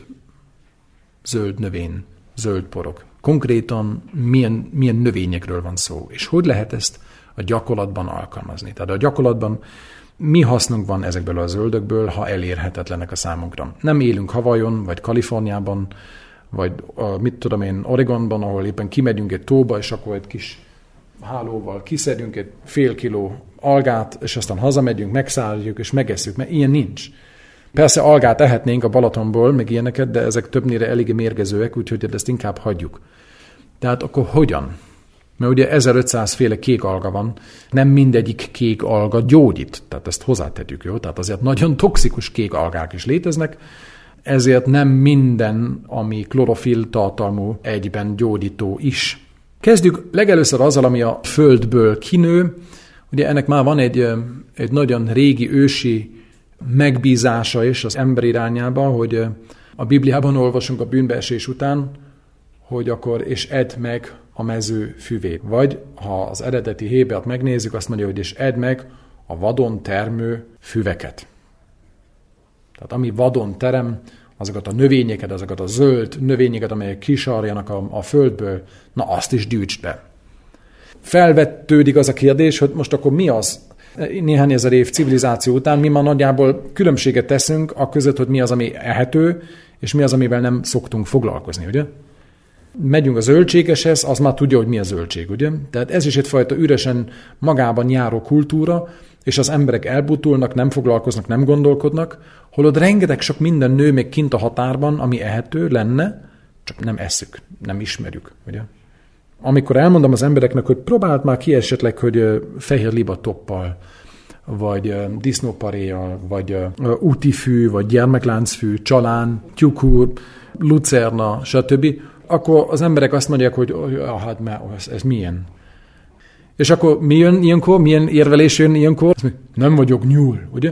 zöld növény, zöld porok. Konkrétan milyen növényekről van szó, és hogy lehet ezt a gyakorlatban alkalmazni. Tehát a gyakorlatban mi hasznunk van ezekből a zöldökből, ha elérhetetlenek a számunkra. Nem élünk Hawaiion, vagy Kaliforniában, vagy Oregonban, ahol éppen kimegyünk egy tóba, és akkor egy kis hálóval kiszedünk egy fél kiló algát, és aztán hazamegyünk, megszálljuk, és megesszük, mert ilyen nincs. Persze algát ehetnénk a Balatonból, meg ilyeneket, de ezek többnyire eléggé mérgezőek, úgyhogy ezt inkább hagyjuk. Tehát akkor hogyan? Mert ugye 1500 féle kék alga van, nem mindegyik kék alga gyógyít, tehát ezt hozzátegyük, jó? Tehát azért nagyon toxikus kék algák is léteznek, ezért nem minden, ami klorofil tartalmú, egyben gyógyító is. Kezdjük legelőször azzal, ami a földből kinő. Ugye ennek már van egy nagyon régi ősi megbízása is az ember irányába, hogy a Bibliában olvasunk a bűnbeesés után, hogy akkor és edd meg a mező füvét. Vagy ha az eredeti Hébert megnézzük, azt mondja, hogy és edd meg a vadon termő füveket. Tehát ami vadon terem, azokat a növényeket, azokat a zöld növényeket, amelyek kisarjanak a földből, na azt is gyűjtsd be. Felvetődik az a kérdés, hogy most akkor mi az? Néhány ezer év civilizáció után mi ma nagyjából különbséget teszünk a között, hogy mi az, ami ehető, és mi az, amivel nem szoktunk foglalkozni, ugye? Megyünk a zöldségeshez, az már tudja, hogy mi a zöldség, ugye? Tehát ez is egyfajta üresen magában járó kultúra, és az emberek elbutulnak, nem foglalkoznak, nem gondolkodnak, holott rengeteg sok minden nő még kint a határban, ami ehető lenne, csak nem esszük, nem ismerjük, ugye? Amikor elmondom az embereknek, hogy próbáld már ki esetleg, hogy fehér libatoppal, vagy disznóparéjjal, vagy útifű, vagy gyermekláncfű, csalán, tyukur, lucerna, stb., akkor az emberek azt mondják, hogy hát már ez milyen? És akkor mi jön ilyenkor? Milyen érvelés jön ilyenkor? Nem vagyok nyúl, ugye?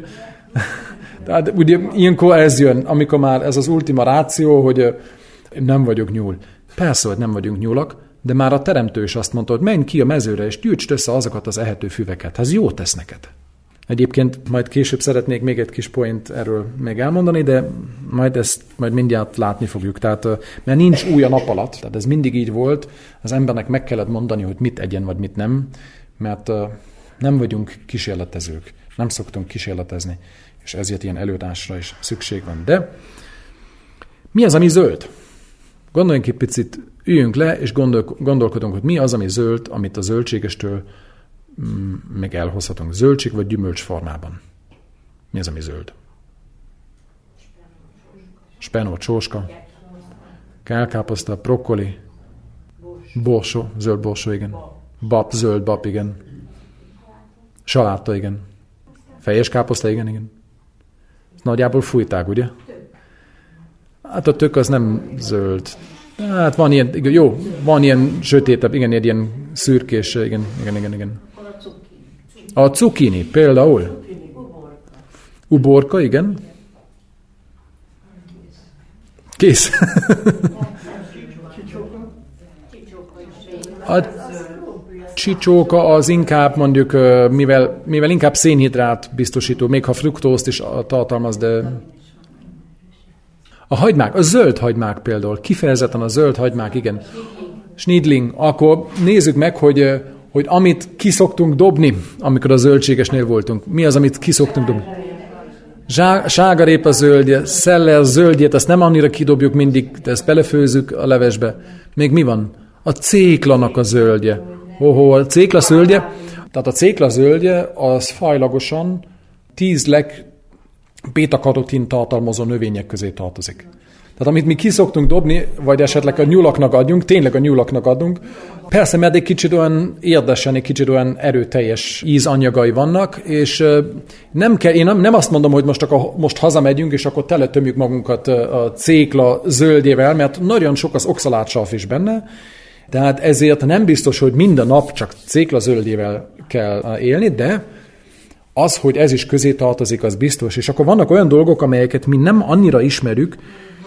Tehát ugye ilyenkor ez jön, amikor már ez az ultima ráció, hogy nem vagyok nyúl. Persze, hogy nem vagyunk nyúlak, de már a teremtő is azt mondta, hogy menj ki a mezőre, és gyűjtsd össze azokat az ehető füveket. Ez jó tesz neked. Egyébként majd később szeretnék még egy kis point erről még elmondani, de majd mindjárt látni fogjuk. Tehát, mert nincs új a nap alatt, tehát ez mindig így volt. Az embernek meg kellett mondani, hogy mit egyen, vagy mit nem, mert nem vagyunk kísérletezők, nem szoktunk kísérletezni, és ezért ilyen előadásra is szükség van. De mi az, ami zöld? Gondoljunk egy picit, üljünk le, és gondolkodunk, hogy mi az, ami zöld, amit a zöldségestől még elhozhatunk. Zöldség vagy gyümölcs formában. Mi az, ami zöld? Spenót, sóska, kálkáposzta, brokkoli, borsó, zöld borsó, igen. Bab, zöld bab, igen. Saláta, igen. Fejes káposzta, igen. Nagyjából fújták, ugye? Hát a tök az nem zöld. Hát van ilyen, jó, van ilyen sötétebb, igen, ilyen szürkés, igen. A cukini például. Uborka, igen. Kész. A csicsóka az inkább mondjuk, mivel inkább szénhidrát biztosító, még ha fruktózt is tartalmaz, de a hagymák, a zöld hagymák például, kifejezetten a zöld hagymák, igen. Schniedling, akkor nézzük meg, hogy amit kiszoktunk dobni, amikor a zöldségesnél voltunk. Mi az, amit kiszoktunk dobni? Sárgarépa zöldje, szeller zöldjét, azt nem annyira kidobjuk mindig, de ezt belefőzzük a levesbe. Még mi van? A céklanak a zöldje. A cékla zöldje, tehát a cékla zöldje az fajlagosan 10 béta-karotin tartalmazó növények közé tartozik. Tehát amit mi kiszoktunk dobni, vagy esetleg a nyulaknak adjunk, tényleg a nyulaknak adunk, persze, mert egy kicsit olyan érdesen, egy kicsit olyan erőteljes ízanyagai vannak, és nem kell, én nem azt mondom, hogy most hazamegyünk, és akkor teletömjük magunkat a cékla zöldjével, mert nagyon sok az oxalátsav is benne, tehát ezért nem biztos, hogy minden nap csak cékla zöldjével kell élni, de az, hogy ez is közé tartozik, az biztos. És akkor vannak olyan dolgok, amelyeket mi nem annyira ismerjük.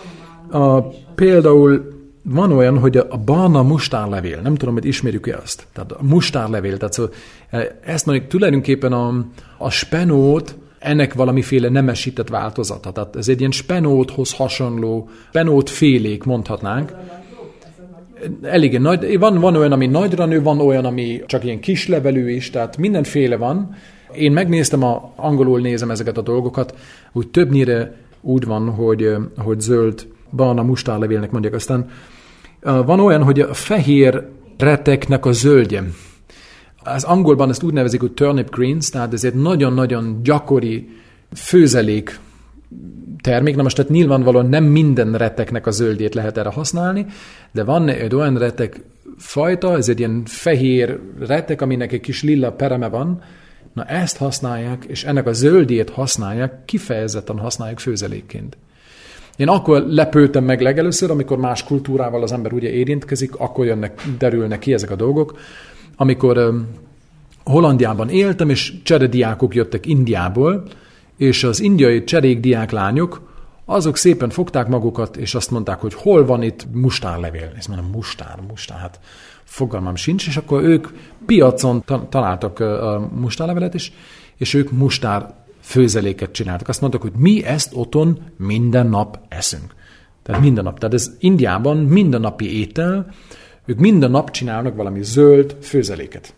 Például van olyan, hogy a barna mustárlevél, nem tudom, hogy ismerjük-e azt. Tehát a mustárlevél, tehát szóval ezt mondjuk tulajdonképpen a spenót, ennek valamiféle nemesített változata. Tehát ez egy ilyen spenóthoz hasonló, spenótfélék mondhatnánk. Elég nagy, van olyan, ami nagyra nő, van olyan, ami csak ilyen kislevelű is, tehát mindenféle van. Én megnéztem, angolul nézem ezeket a dolgokat, úgy többnyire úgy van, hogy zöld, barna mustárlevélnek mondják. Aztán van olyan, hogy a fehér reteknek a zöldje. Az angolban ezt úgy nevezik, hogy turnip greens, tehát ez egy nagyon-nagyon gyakori főzelék termék. Na most tehát nyilvánvalóan nem minden reteknek a zöldjét lehet erre használni, de van egy olyan retek fajta, ez egy ilyen fehér retek, aminek egy kis lila pereme van, na ezt használják, és ennek a zöldjét használják, kifejezetten használják főzelékként. Én akkor lepődtem meg legelőször, amikor más kultúrával az ember ugye érintkezik, akkor derülnek ki ezek a dolgok. Amikor Hollandiában éltem, és cserediákok jöttek Indiából, és az indiai cserékdiák lányok, azok szépen fogták magukat, és azt mondták, hogy hol van itt mustárlevél. És mondom, mustár, hát fogalmam sincs, és akkor ők piacon találtak mustárlevelet is, és ők mustár főzeléket csináltak. Azt mondtak, hogy mi ezt otthon minden nap eszünk. Tehát minden nap. Tehát ez Indiában mindennapi étel, ők minden nap csinálnak valami zöld főzeléket.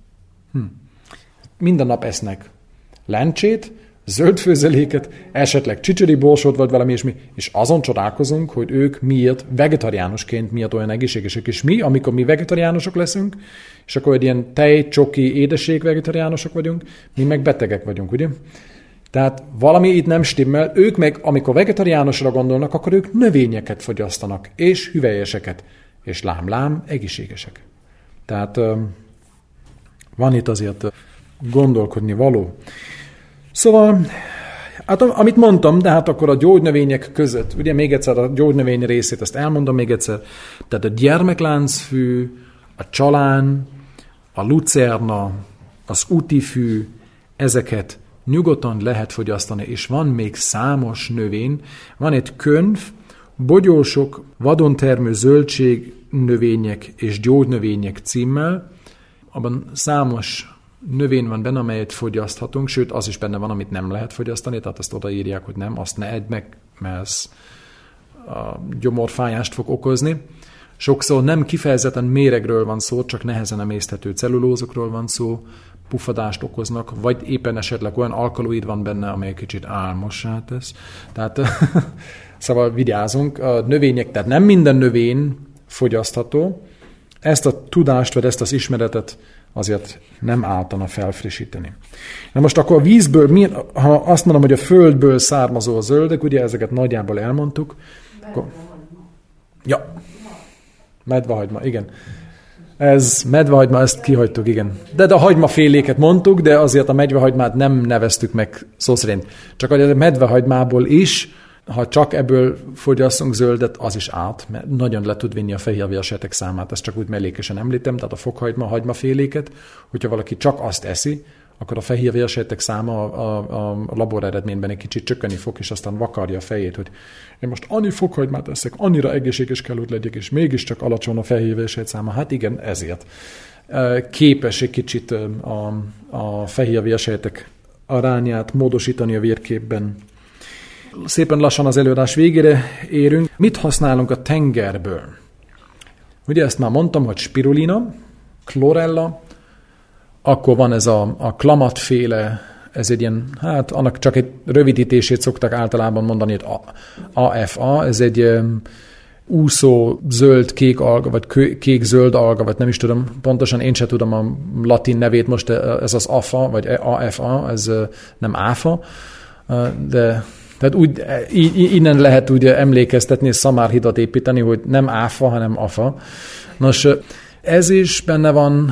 Minden nap esznek lencsét, zöld főzeléket, esetleg csicseri borsót, vagy valami ilyesmi, és azon csodálkozunk, hogy ők miért vegetariánusként miért olyan egészségesek. És mi, amikor mi vegetariánusok leszünk, és akkor egy ilyen tej, csoki, édesség vegetariánusok vagyunk, mi meg betegek vagyunk, ugye? Tehát valami itt nem stimmel, ők meg, amikor vegetariánusra gondolnak, akkor ők növényeket fogyasztanak, és hüvelyeseket, és lám-lám egészségesek. Tehát van itt azért gondolkodni való. Szóval, hát amit mondtam, de hát akkor a gyógynövények között, ugye még egyszer a gyógynövény részét, ezt elmondom még egyszer, tehát a gyermekláncfű, a csalán, a lucerna, az utifű, ezeket nyugodtan lehet fogyasztani, és van még számos növény, van egy könyv, Bogyósok, vadon termő zöldség növények és gyógynövények címmel, abban számos növény van benne, amelyet fogyaszthatunk, sőt, az is benne van, amit nem lehet fogyasztani, tehát azt odaírják, hogy nem, azt ne edd meg, mert ez a gyomorfájást fog okozni. Sokszor nem kifejezetten méregről van szó, csak nehezen emészthető cellulózokról van szó, puffadást okoznak, vagy éppen esetleg olyan alkaloid van benne, amely kicsit álmossá tesz. Tehát szóval vigyázunk. A növények, tehát nem minden növény fogyasztható. Ezt a tudást, vagy ezt az ismeretet azért nem ártana felfrissíteni. Na most akkor a vízből, ha azt mondom, hogy a földből származó a zöldek, ugye ezeket nagyjából elmondtuk. Akkor, ja, medvehagyma, igen. Ez medvehagyma, ezt kihagytuk, igen. De a hagymaféléket mondtuk, de azért a medvehagymát nem neveztük meg szó szerint. Csak hogy a medvehagymából is, ha csak ebből fogyasztunk zöldet, az is árt, mert nagyon le tud vinni a fehérvérsejtek számát. Ezt csak úgy mellékesen említem, tehát a fokhagyma, hagymaféléket, hogyha valaki csak azt eszi, akkor a fehérvérsejtek száma a labor eredményben egy kicsit csökkenni fog, és aztán vakarja a fejét, hogy én most annyi fokhagymát eszek, annyira egészséges kell, hogy legyek, és mégiscsak alacsony a fehérvérsejt száma. Hát igen, ezért. Képes egy kicsit a fehérvérsejtek arányát módosítani a vérképben. Szépen lassan az előadás végére érünk. Mit használunk a tengerből? Ugye ezt már mondtam, hogy spirulina, chlorella, akkor van ez a klamatféle, ez egy ilyen, hát annak csak egy rövidítését szokták általában mondani, hogy AFA, ez egy úszó zöld-kék alga, vagy kék-zöld alga, vagy nem is tudom, pontosan én sem tudom a latin nevét most, ez az AFA, vagy AFA, ez nem áfa, de tehát úgy, innen lehet úgy emlékeztetni, és szamárhidat építeni, hogy nem áfa, hanem afa. Nos, ez is benne van,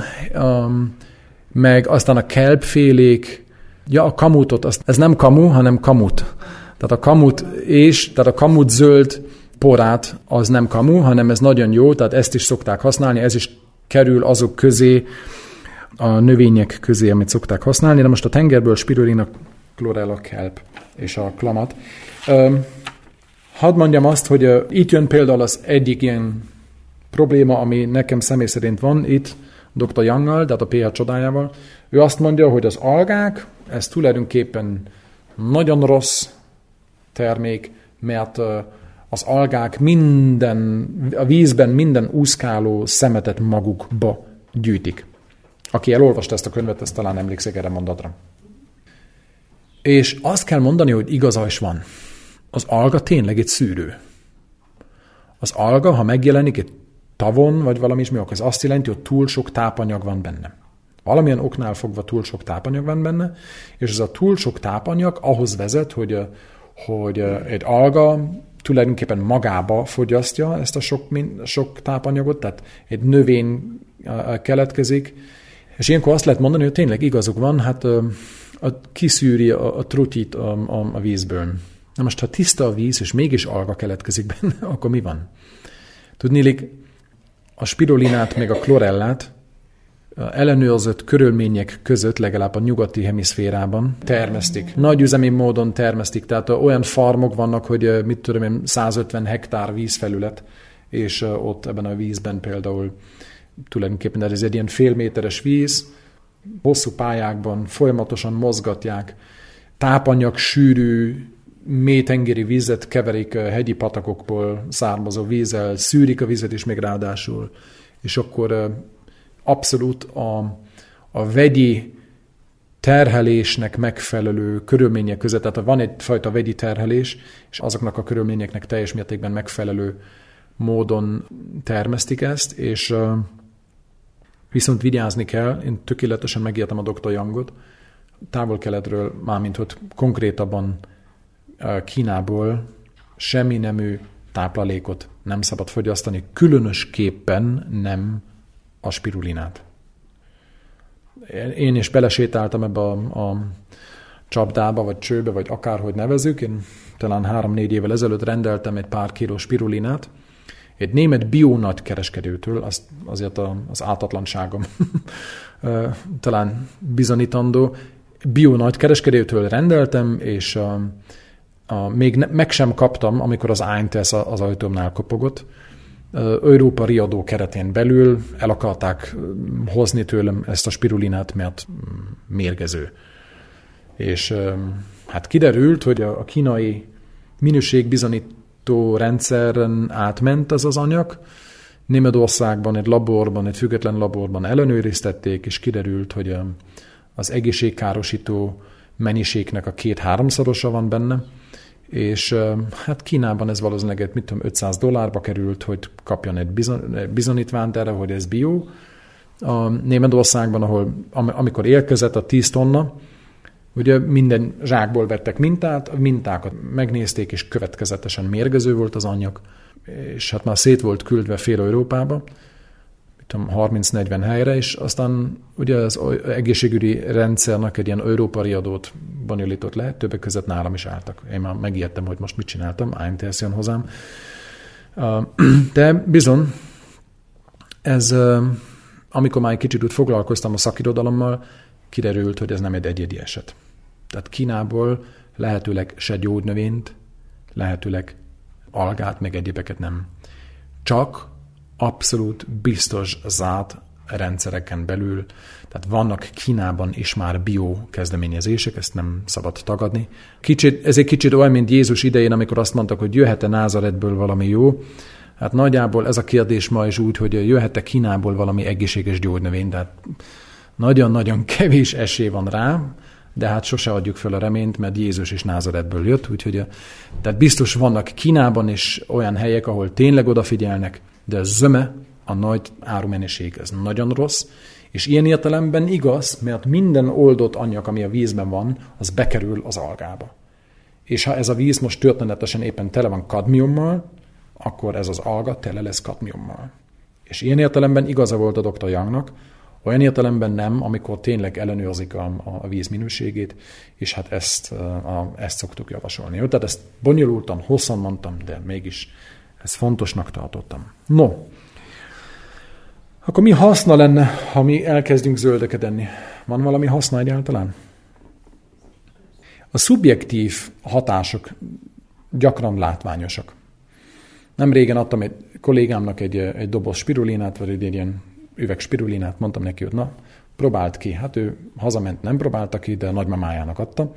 meg aztán a kelpfélék, ja, a kamutot, ez nem kamu, hanem kamut. Tehát a kamut tehát a kamut zöld porát az nem kamu, hanem ez nagyon jó, tehát ezt is szokták használni, ez is kerül azok közé, a növények közé, amit szokták használni, de most a tengerből spirulina, chlorella, kelp és a klamat. Hadd mondjam azt, hogy itt jön például az egyik ilyen probléma, ami nekem személy szerint van itt, Dr. Young-nal, tehát a pH csodájával. Ő azt mondja, hogy az algák, ez tulajdonképpen nagyon rossz termék, mert az algák a vízben minden úszkáló szemetet magukba gyűjtik. Aki elolvasta ezt a könyvet, ez talán emlékszik erre mondatra. És azt kell mondani, hogy igaza is van. Az alga tényleg egy szűrő. Az alga, ha megjelenik egy tavon, vagy valami ismi, akkor ez azt jelenti, hogy túl sok tápanyag van benne. Valamilyen oknál fogva túl sok tápanyag van benne, és ez a túl sok tápanyag ahhoz vezet, hogy egy alga tulajdonképpen magába fogyasztja ezt a sok tápanyagot, tehát egy növény keletkezik, és ilyenkor azt lehet mondani, hogy tényleg igazuk van, hát kiszűri a trutit a vízből. Na most, ha tiszta a víz, és mégis alga keletkezik benne, akkor mi van? Tudniillik, a spirulinát meg a klorellát ellenőrzött körülmények között, legalább a nyugati hemiszférában termesztik. Nagyüzemi módon termesztik, tehát olyan farmok vannak, hogy 150 hektár vízfelület, és ott ebben a vízben például tulajdonképpen ez egy ilyen félméteres víz, hosszú pályákban folyamatosan mozgatják, tápanyag sűrű, mélytengeri vizet keverik hegyi patakokból származó vízzel, szűrik a vizet is még ráadásul, és akkor abszolút a vegyi terhelésnek megfelelő körülmények között, tehát van egyfajta vegyi terhelés, és azoknak a körülményeknek teljes mértékben megfelelő módon termesztik ezt, és viszont vigyázni kell, én tökéletesen megértem a Dr. Youngot, távol-keletről, mármint hogy konkrétabban Kínából semmi nemű táplálékot nem szabad fogyasztani, különösképpen nem a spirulinát. Én is belesétáltam ebbe a csapdába, vagy csőbe, vagy akárhogy nevezzük. Én talán 3-4 évvel ezelőtt rendeltem egy pár kiló spirulinát, egy német bio nagykereskedőtől, azért az ártatlanságom talán bizonyítandó, bio nagykereskedőtől rendeltem, és még meg sem kaptam, amikor az ANTS az ajtómnál kopogott. Európa riadó keretén belül el akarták hozni tőlem ezt a spirulinát, mert mérgező. És hát kiderült, hogy a kínai minőségbizonyító rendszeren átment ez az anyag. Németországban egy laborban, egy független laborban ellenőriztették, és kiderült, hogy az egészségkárosító mennyiségnek a 2-3-szorosa van benne, és hát Kínában ez valószínűleg $500 került, hogy kapjon egy bizonyítványt erre, hogy ez bio. A Németországban, amikor érkezett a 10 tonna, ugye minden zsákból vettek mintát, a mintákat megnézték, és következetesen mérgező volt az anyag, és hát már szét volt küldve fél Európába, 30-40 helyre, és aztán ugye az egészségügyi rendszernek egy ilyen Európa riadót bonyolított le, többek között nálam is álltak. Én már megijedtem, hogy most mit csináltam, ANTS jön hozzám. De bizony, ez, amikor már egy kicsit úgy foglalkoztam a szakirodalommal, kiderült, hogy ez nem egy egyedi eset. Tehát Kínából lehetőleg se gyógynövényt, lehetőleg algát, meg egyébeket nem. Csak abszolút biztos zárt rendszereken belül, tehát vannak Kínában is már bio kezdeményezések, ezt nem szabad tagadni. Ez egy kicsit olyan, mint Jézus idején, amikor azt mondtak, hogy jöhet-e Názaretből valami jó. Hát nagyjából ez a kérdés ma is úgy, hogy jöhet-e Kínából valami egészséges gyógynövény, tehát nagyon-nagyon kevés esély van rá, de hát sose adjuk fel a reményt, mert Jézus is Názaretből jött, úgyhogy tehát biztos vannak Kínában is olyan helyek, ahol tényleg odafigyelnek, de a zöme, a nagy árumennyiség, ez nagyon rossz, és ilyen értelemben igaz, mert minden oldott anyag, ami a vízben van, az bekerül az algába. És ha ez a víz most történetesen éppen tele van kadmiummal, akkor ez az alga tele lesz kadmiummal. És ilyen értelemben igaza volt a Dr. Youngnak, olyan értelemben nem, amikor tényleg ellenőrzik a víz minőségét, és hát ezt szoktuk javasolni. Tehát ezt bonyolultan, hosszan mondtam, de mégis ezt fontosnak tartottam. No, akkor mi haszna lenne, ha mi elkezdünk zöldeket enni? Van valami haszna egyáltalán? A szubjektív hatások gyakran látványosak. Nem régen adtam egy kollégámnak egy doboz spirulinát, vagy egy ilyen üveg spirulinát, mondtam neki, hogy na, próbált ki. Hát ő hazament, nem próbálta ki, de a nagymamájának adta.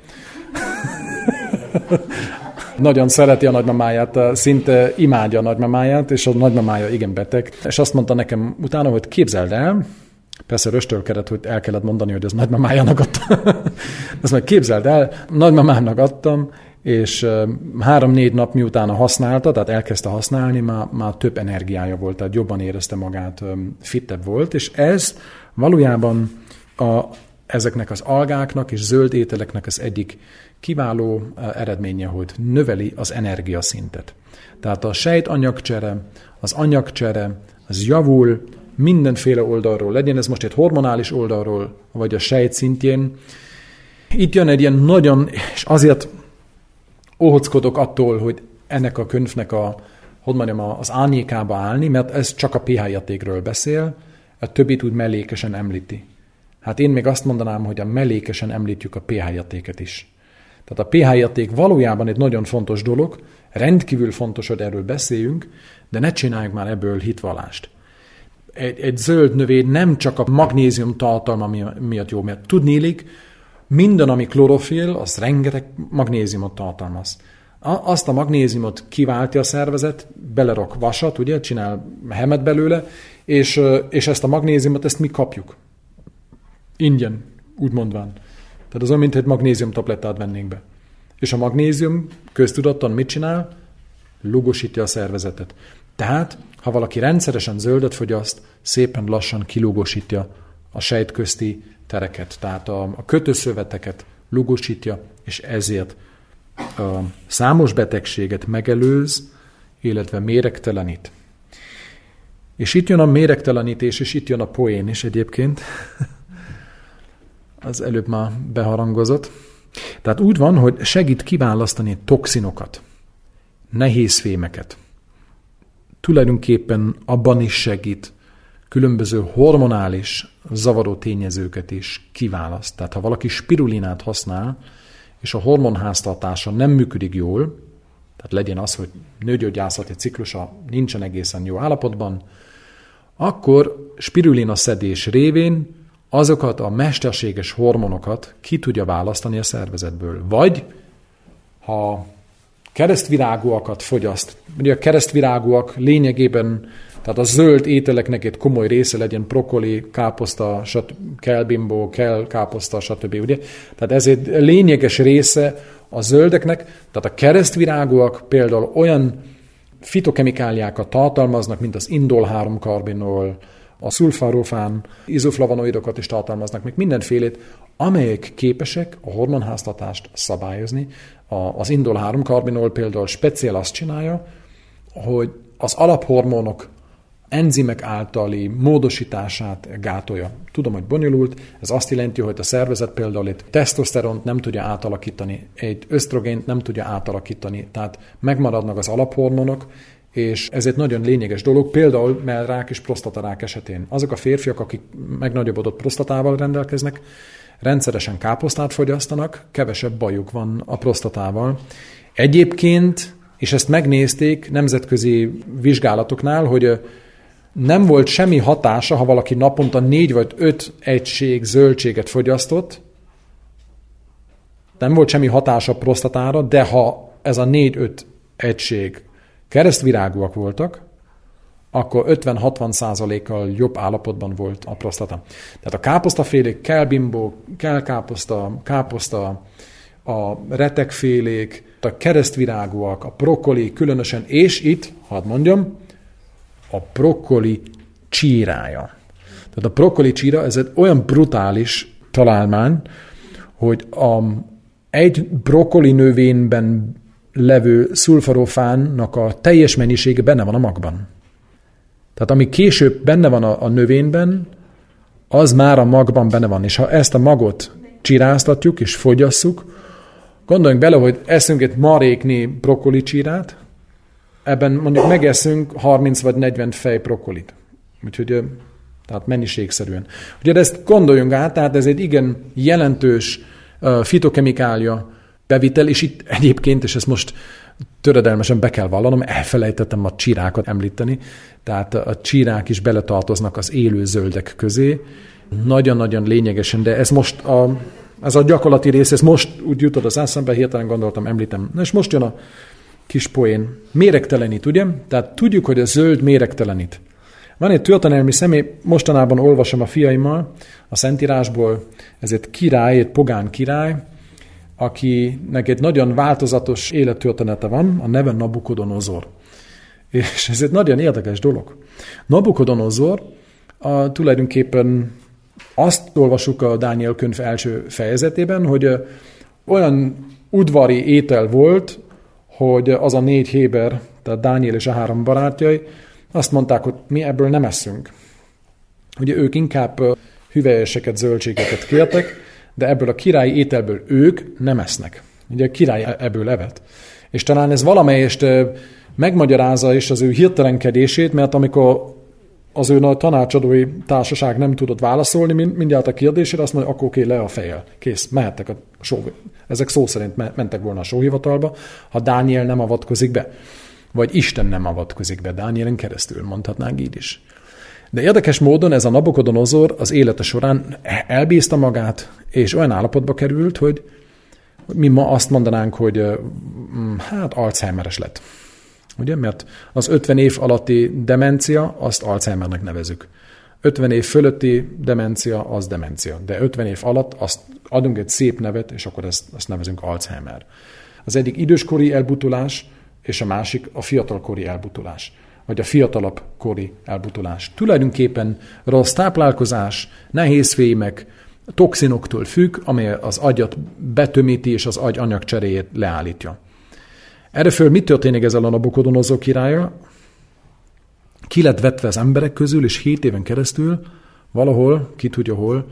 Nagyon szereti a nagymamáját, szinte imádja a nagymamáját, és a nagymamája igen beteg. És azt mondta nekem utána, hogy képzeld el, persze röstölkedett, hogy el kellett mondani, hogy ez nagymamájának adta. Azt mondja, képzeld el, nagymamámnak adtam, és 3-4 nap miután használta, tehát elkezdte használni, már több energiája volt, tehát jobban érezte magát, fittebb volt, és ez valójában ezeknek az algáknak és zöld ételeknek az egyik kiváló eredménye, hogy növeli az energiaszintet. Tehát a sejtanyagcsere, az anyagcsere, az javul mindenféle oldalról, legyen ez most egy hormonális oldalról, vagy a sejt szintjén. Itt jön egy ilyen nagyon, és azért óhockodok attól, hogy ennek a könyvnek az árnyékába állni, mert ez csak a pH értékről beszél, a többit úgy mellékesen említi. Hát én még azt mondanám, hogy a mellékesen említjük a pH értéket is. Tehát a pH érték valójában egy nagyon fontos dolog, rendkívül fontos, hogy erről beszéljünk, de ne csináljuk már ebből hitvallást. Egy zöld növény nem csak a magnézium tartalma miatt jó, mert tudnélik, minden, ami klorofil, az rengeteg magnéziumot tartalmaz. Azt a magnéziumot kiváltja a szervezet, belerak vasat, ugye, csinál hemet belőle, és ezt a magnéziumot, ezt mi kapjuk. Ingyen, úgy mondván. Tehát az olyan, mint egy magnézium tablettát vennénk be. És a magnézium köztudattan mit csinál? Lugosítja a szervezetet. Tehát, ha valaki rendszeresen zöldet fogyaszt, szépen lassan kilugosítja a sejtközti tereket, tehát a kötőszöveteket lugosítja, és ezért számos betegséget megelőz, illetve méregtelenít. És itt jön a méregtelenítés, és itt jön a poén is egyébként. Az előbb már beharangozott. Tehát úgy van, hogy segít kiválasztani toxinokat, nehézfémeket. Tulajdonképpen abban is segít, különböző hormonális zavaró tényezőket is kiválaszt. Tehát ha valaki spirulinát használ, és a hormonháztartása nem működik jól, tehát legyen az, hogy nőgyógyászati ciklusa nincsen egészen jó állapotban, akkor spirulina szedés révén azokat a mesterséges hormonokat ki tudja választani a szervezetből. Vagy, ha keresztvirágúakat fogyaszt, ugye a keresztvirágúak lényegében, tehát a zöld ételeknek egy komoly része legyen brokkoli, káposzta, kelbimbó, káposzta, stb. Ugye? Tehát ez egy lényeges része a zöldeknek, tehát a keresztvirágúak például olyan fitokemikáliákat tartalmaznak, mint az indol-3-karbinol, a szulfarofán, izoflavonoidokat is tartalmaznak, még mindenfélét, amelyek képesek a hormonháztartást szabályozni. Az indol-3-karbinol például speciál azt csinálja, hogy az alaphormonok enzimek általi módosítását gátolja. Tudom, hogy bonyolult, ez azt jelenti, hogy a szervezet például egy tesztoszteront nem tudja átalakítani, egy ösztrogént nem tudja átalakítani, tehát megmaradnak az alaphormonok, és ez egy nagyon lényeges dolog, például mellrák és prostatarák esetén. Azok a férfiak, akik megnagyobbodott prostatával rendelkeznek, rendszeresen káposztát fogyasztanak, kevesebb bajuk van a prostatával. Egyébként, és ezt megnézték nemzetközi vizsgálatoknál, hogy nem volt semmi hatása, ha valaki naponta 4 vagy 5 egység zöldséget fogyasztott, nem volt semmi hatása a prostatára, de ha ez a 4-5 egység keresztvirágúak voltak, akkor 50-60%-kal jobb állapotban volt a prostata. Tehát a káposztafélék, kelbimbó, káposzta, a retekfélék, a keresztvirágúak, a brokkoli különösen, és itt, hadd mondjam, a brokkoli csírája. Tehát a brokkoli csíra, ez egy olyan brutális találmány, hogy egy brokkoli növényben levő szulforofánnak a teljes mennyisége benne van a magban. Tehát ami később benne van a növényben, az már a magban benne van. És ha ezt a magot csiráztatjuk és fogyasszuk, gondoljunk bele, hogy eszünk egy maréknyi brokkoli csírát, ebben mondjuk megeszünk 30 vagy 40 fej brokkolit. Úgyhogy tehát mennyiségszerűen. Ugye ezt gondoljunk át, tehát ez egy igen jelentős fitokemikália bevitel, és itt egyébként, és ezt most töredelmesen be kell vallanom, elfelejtettem a csirákat említeni, tehát a csírák is beletartoznak az élő zöldek közé, nagyon-nagyon lényegesen, de ez most ez a gyakorlati rész, ez most úgy jutott az eszembe, hirtelen gondoltam, említem. Na és most jön a kis poén. Méregtelenít, ugye? Tehát tudjuk, hogy a zöld méregtelenít. Van egy történelmi személy, mostanában olvasom a fiaimmal a Szentírásból, ez egy király, egy pogán király, akinek egy nagyon változatos élettörténete van, a neve Nabukodonozor. És ez egy nagyon érdekes dolog. Nabukodonozor tulajdonképpen Azt olvasjuk a Dániel könyv első fejezetében, hogy olyan udvari étel volt, hogy az a 4 héber, tehát Dániel és a 3 barátjai azt mondták, hogy mi ebből nem eszünk. Ugye ők inkább hüvelyeseket, zöldségeket kértek, de ebből a királyi ételből ők nem esznek. Ugye a király ebből evett. És talán ez valamelyest megmagyarázza is az ő hirtelenkedését, mert amikor az ő nagy tanácsadói társaság nem tudott válaszolni mindjárt a kérdésére, azt mondja, akkor oké, le a fejjel. Kész, mehettek a ezek szó szerint mentek volna a sóhivatalba, ha Dániel nem avatkozik be. Vagy Isten nem avatkozik be, Dánielen keresztül, mondhatnánk így is. De érdekes módon ez a Nabukodonozor az élete során elbízta magát, és olyan állapotba került, hogy mi ma azt mondanánk, hogy hát Alzheimeres lett. Ugye? Mert az 50 év alatti demencia, azt Alzheimernek nevezük. 50 év fölötti demencia, az demencia. De 50 év alatt azt adunk egy szép nevet, és akkor ezt nevezünk Alzheimer. Az egyik időskori elbutulás, és a másik a fiatalkori elbutulás, vagy a fiatalabb kori elbutulás. Tulajdonképpen rossz táplálkozás, nehéz fémek, toxinoktól függ, amely az agyat betömíti, és az agy anyagcseréjét leállítja. Erre föl mi történik ezzel a Nabukodonozor királlyal? Ki lett vetve az emberek közül, és 7 éven keresztül valahol, ki tudja hol,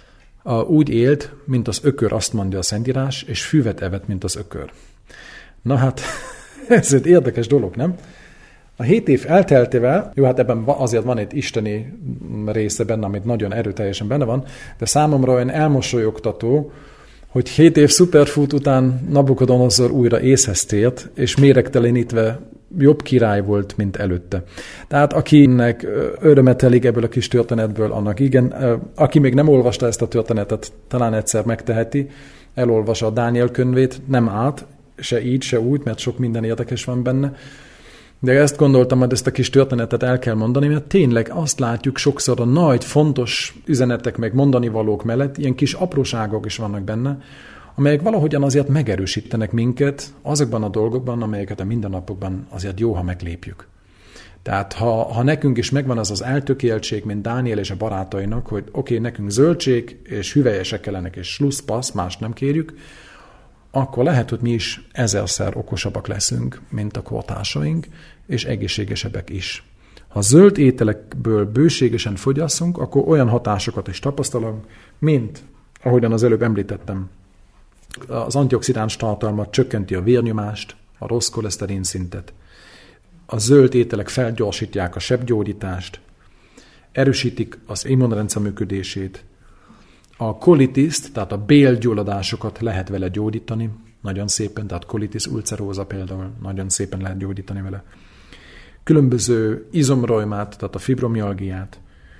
úgy élt, mint az ökör, azt mondja a Szentírás, és füvet evett, mint az ökör. Na hát, ez egy érdekes dolog, nem? A 7 év elteltével, jó, hát ebben azért van egy isteni része benne, amit nagyon erőteljesen benne van, de számomra olyan elmosolyogtató, hogy 7 év szuperfood után Nabukodonozor újra észhez tért, és méregtelenítve jobb király volt, mint előtte. Tehát akinek örömet telik ebből a kis történetből, annak igen. Aki még nem olvasta ezt a történetet, talán egyszer megteheti, elolvassa a Dániel könyvét, nem árt, se így, se úgy, mert sok minden érdekes van benne. De ezt gondoltam, hogy ezt a kis történetet el kell mondani, mert tényleg azt látjuk sokszor a nagy, fontos üzenetek meg mondani valók mellett, ilyen kis apróságok is vannak benne, amelyek valahogyan azért megerősítenek minket azokban a dolgokban, amelyeket a mindennapokban azért jó, ha meglépjük. Tehát ha nekünk is megvan az eltökéltség, mint Dániel és a barátainak, hogy oké, nekünk zöldség és hüvelyesek kellenek, és slusszpassz, mást nem kérjük, akkor lehet, hogy mi is 1000-szer okosabbak leszünk, mint a kortársaink, és egészségesebbek is. Ha zöld ételekből bőségesen fogyasszunk, akkor olyan hatásokat is tapasztalunk, mint, ahogyan az előbb említettem, az antioxidáns tartalmat csökkenti a vérnyomást, a rossz koleszterin szintet. A zöld ételek felgyorsítják a sebgyógyítást, erősítik az immunrendszer működését, a kolitiszt, tehát a bélgyulladásokat lehet vele gyógyítani, nagyon szépen, tehát kolitis ulceróza például, nagyon szépen lehet gyógyítani vele. Különböző izomrajmát, tehát a fibromialgiát,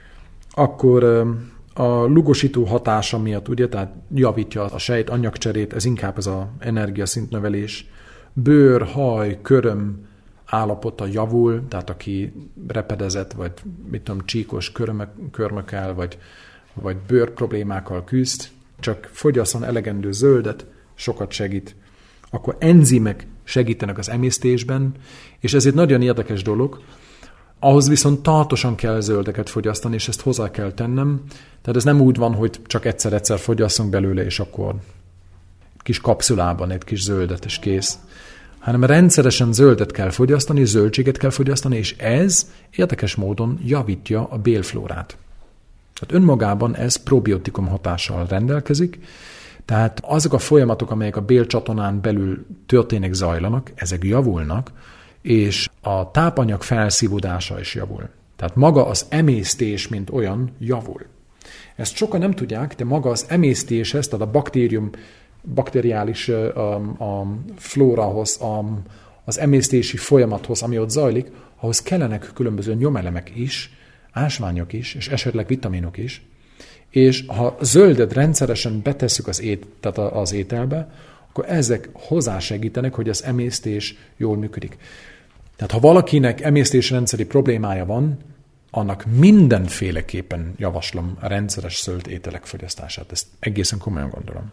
akkor a lugosító hatása miatt, ugye, tehát javítja a sejt anyagcserét, ez inkább ez az energiaszintnövelés, bőr, haj, köröm állapota javul, tehát aki repedezett, vagy mit tudom, csíkos körmökkel, vagy bőr problémákkal küzd, csak fogyasszon elegendő zöldet, sokat segít. Akkor enzimek segítenek az emésztésben, és ez egy nagyon érdekes dolog. Ahhoz viszont tartósan kell zöldeket fogyasztani, és ezt hozzá kell tennem. Tehát ez nem úgy van, hogy csak egyszer-egyszer fogyasszunk belőle, és akkor kis kapszulában egy kis zöldet, és kész. Hanem rendszeresen zöldet kell fogyasztani, zöldséget kell fogyasztani, és ez érdekes módon javítja a bélflórát. Tehát önmagában ez probiotikum hatással rendelkezik, tehát azok a folyamatok, amelyek a bélcsatornán belül történnek, zajlanak, ezek javulnak, és a tápanyag felszívódása is javul. Tehát maga az emésztés, mint olyan, javul. Ezt sokan nem tudják, de maga az emésztéshez, tehát a bakteriális a flórahoz, az emésztési folyamathoz, ami ott zajlik, ahhoz kellenek különböző nyomelemek is, ásványok is, és esetleg vitaminok is, és ha zöldet rendszeresen betesszük az ételbe, akkor ezek hozzásegítenek, hogy az emésztés jól működik. Tehát ha valakinek emésztésrendszeri problémája van, annak mindenféleképpen javaslom a rendszeres zöld ételek fogyasztását. Ezt egészen komolyan gondolom.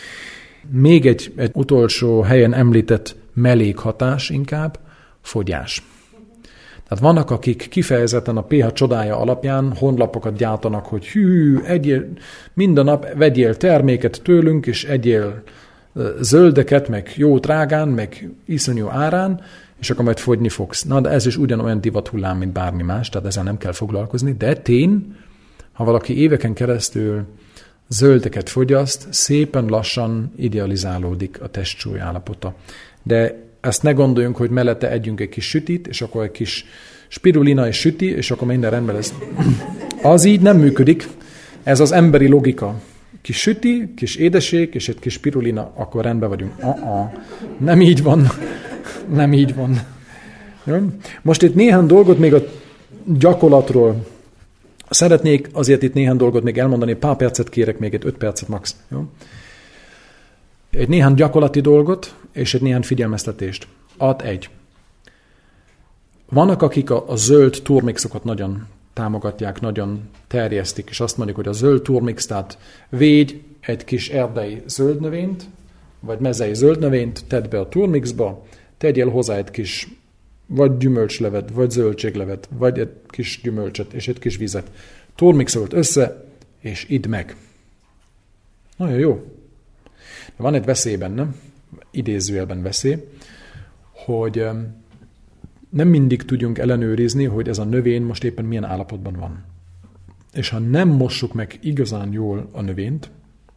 Még egy utolsó helyen említett mellékhatás inkább, fogyás. Tehát vannak, akik kifejezetten a pH csodája alapján honlapokat gyártanak, hogy egyél, minden nap vegyél terméket tőlünk, és egyél zöldeket, meg jó drágán, meg iszonyú árán, és akkor majd fogyni fogsz. Na, de ez is ugyanolyan divathullám, mint bármi más, tehát ezzel nem kell foglalkozni, de tény, ha valaki éveken keresztül zöldeket fogyaszt, szépen lassan idealizálódik a testsúly állapota. De ezt ne gondoljunk, hogy mellette együnk egy kis sütit, és akkor egy kis spirulina és süti, és akkor minden rendben lesz. Az így nem működik. Ez az emberi logika. Kis süti, kis édesség, és egy kis spirulina, akkor rendben vagyunk. Nem így van. Nem így van. Most itt néhány dolgot még a gyakorlatról szeretnék, azért itt néhány dolgot még elmondani, pár percet kérek, még egy 5 percet max. Jó? Egy néhány gyakorlati dolgot, és egy néhány figyelmeztetést. Ad 1. Vannak, akik a zöld turmixokat nagyon támogatják, nagyon terjesztik, és azt mondjuk, hogy a zöld turmix, tehát védj egy kis erdei zöld növényt, vagy mezei zöld növényt, tedd be a turmixba, tegyél hozzá egy kis vagy gyümölcslevet, vagy zöldséglevet, vagy egy kis gyümölcsöt, és egy kis vizet. Turmixolt össze, és idd meg. Nagyon jó. De van egy veszély benne, idézőjelben veszély, hogy nem mindig tudjunk ellenőrizni, hogy ez a növény most éppen milyen állapotban van. És ha nem mossuk meg igazán jól a növényt,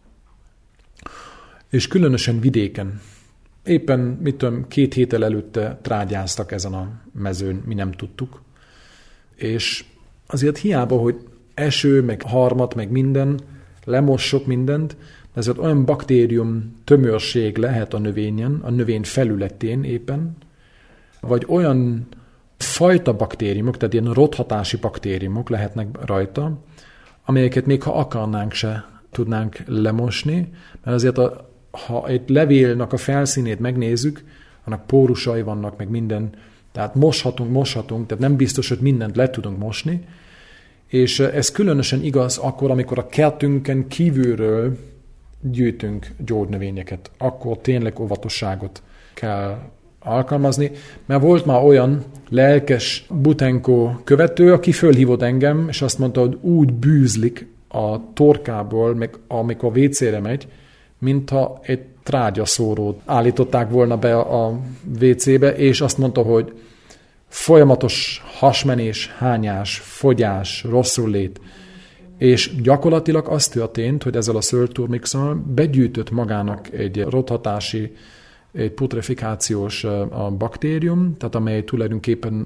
és különösen vidéken, éppen, 2 héttel előtte trágyáztak ezen a mezőn, mi nem tudtuk. És azért hiába, hogy eső, meg harmat, meg minden, lemossok mindent, de ezért olyan baktérium tömörség lehet a növényen, a növény felületén éppen, vagy olyan fajta baktériumok, tehát ilyen rothatási baktériumok lehetnek rajta, amelyeket még ha akarnánk se tudnánk lemosni, mert azért ha egy levélnek a felszínét megnézzük, annak pórusai vannak, meg minden, tehát moshatunk, tehát nem biztos, hogy mindent le tudunk mosni, és ez különösen igaz akkor, amikor a kertünkön kívülről gyűjtünk gyógynövényeket, akkor tényleg óvatosságot kell alkalmazni, mert volt már olyan lelkes Butenko követő, aki fölhívott engem, és azt mondta, hogy úgy bűzlik a torkából, meg amikor WC-re megy, mintha egy trágyaszórót állították volna be a WC-be, és azt mondta, hogy folyamatos hasmenés, hányás, fogyás, rosszullét. És gyakorlatilag az történt, hogy ezzel a szőlturmixal begyűjtött magának egy rothatási, egy putrefikációs baktérium, tehát amely tulajdonképpen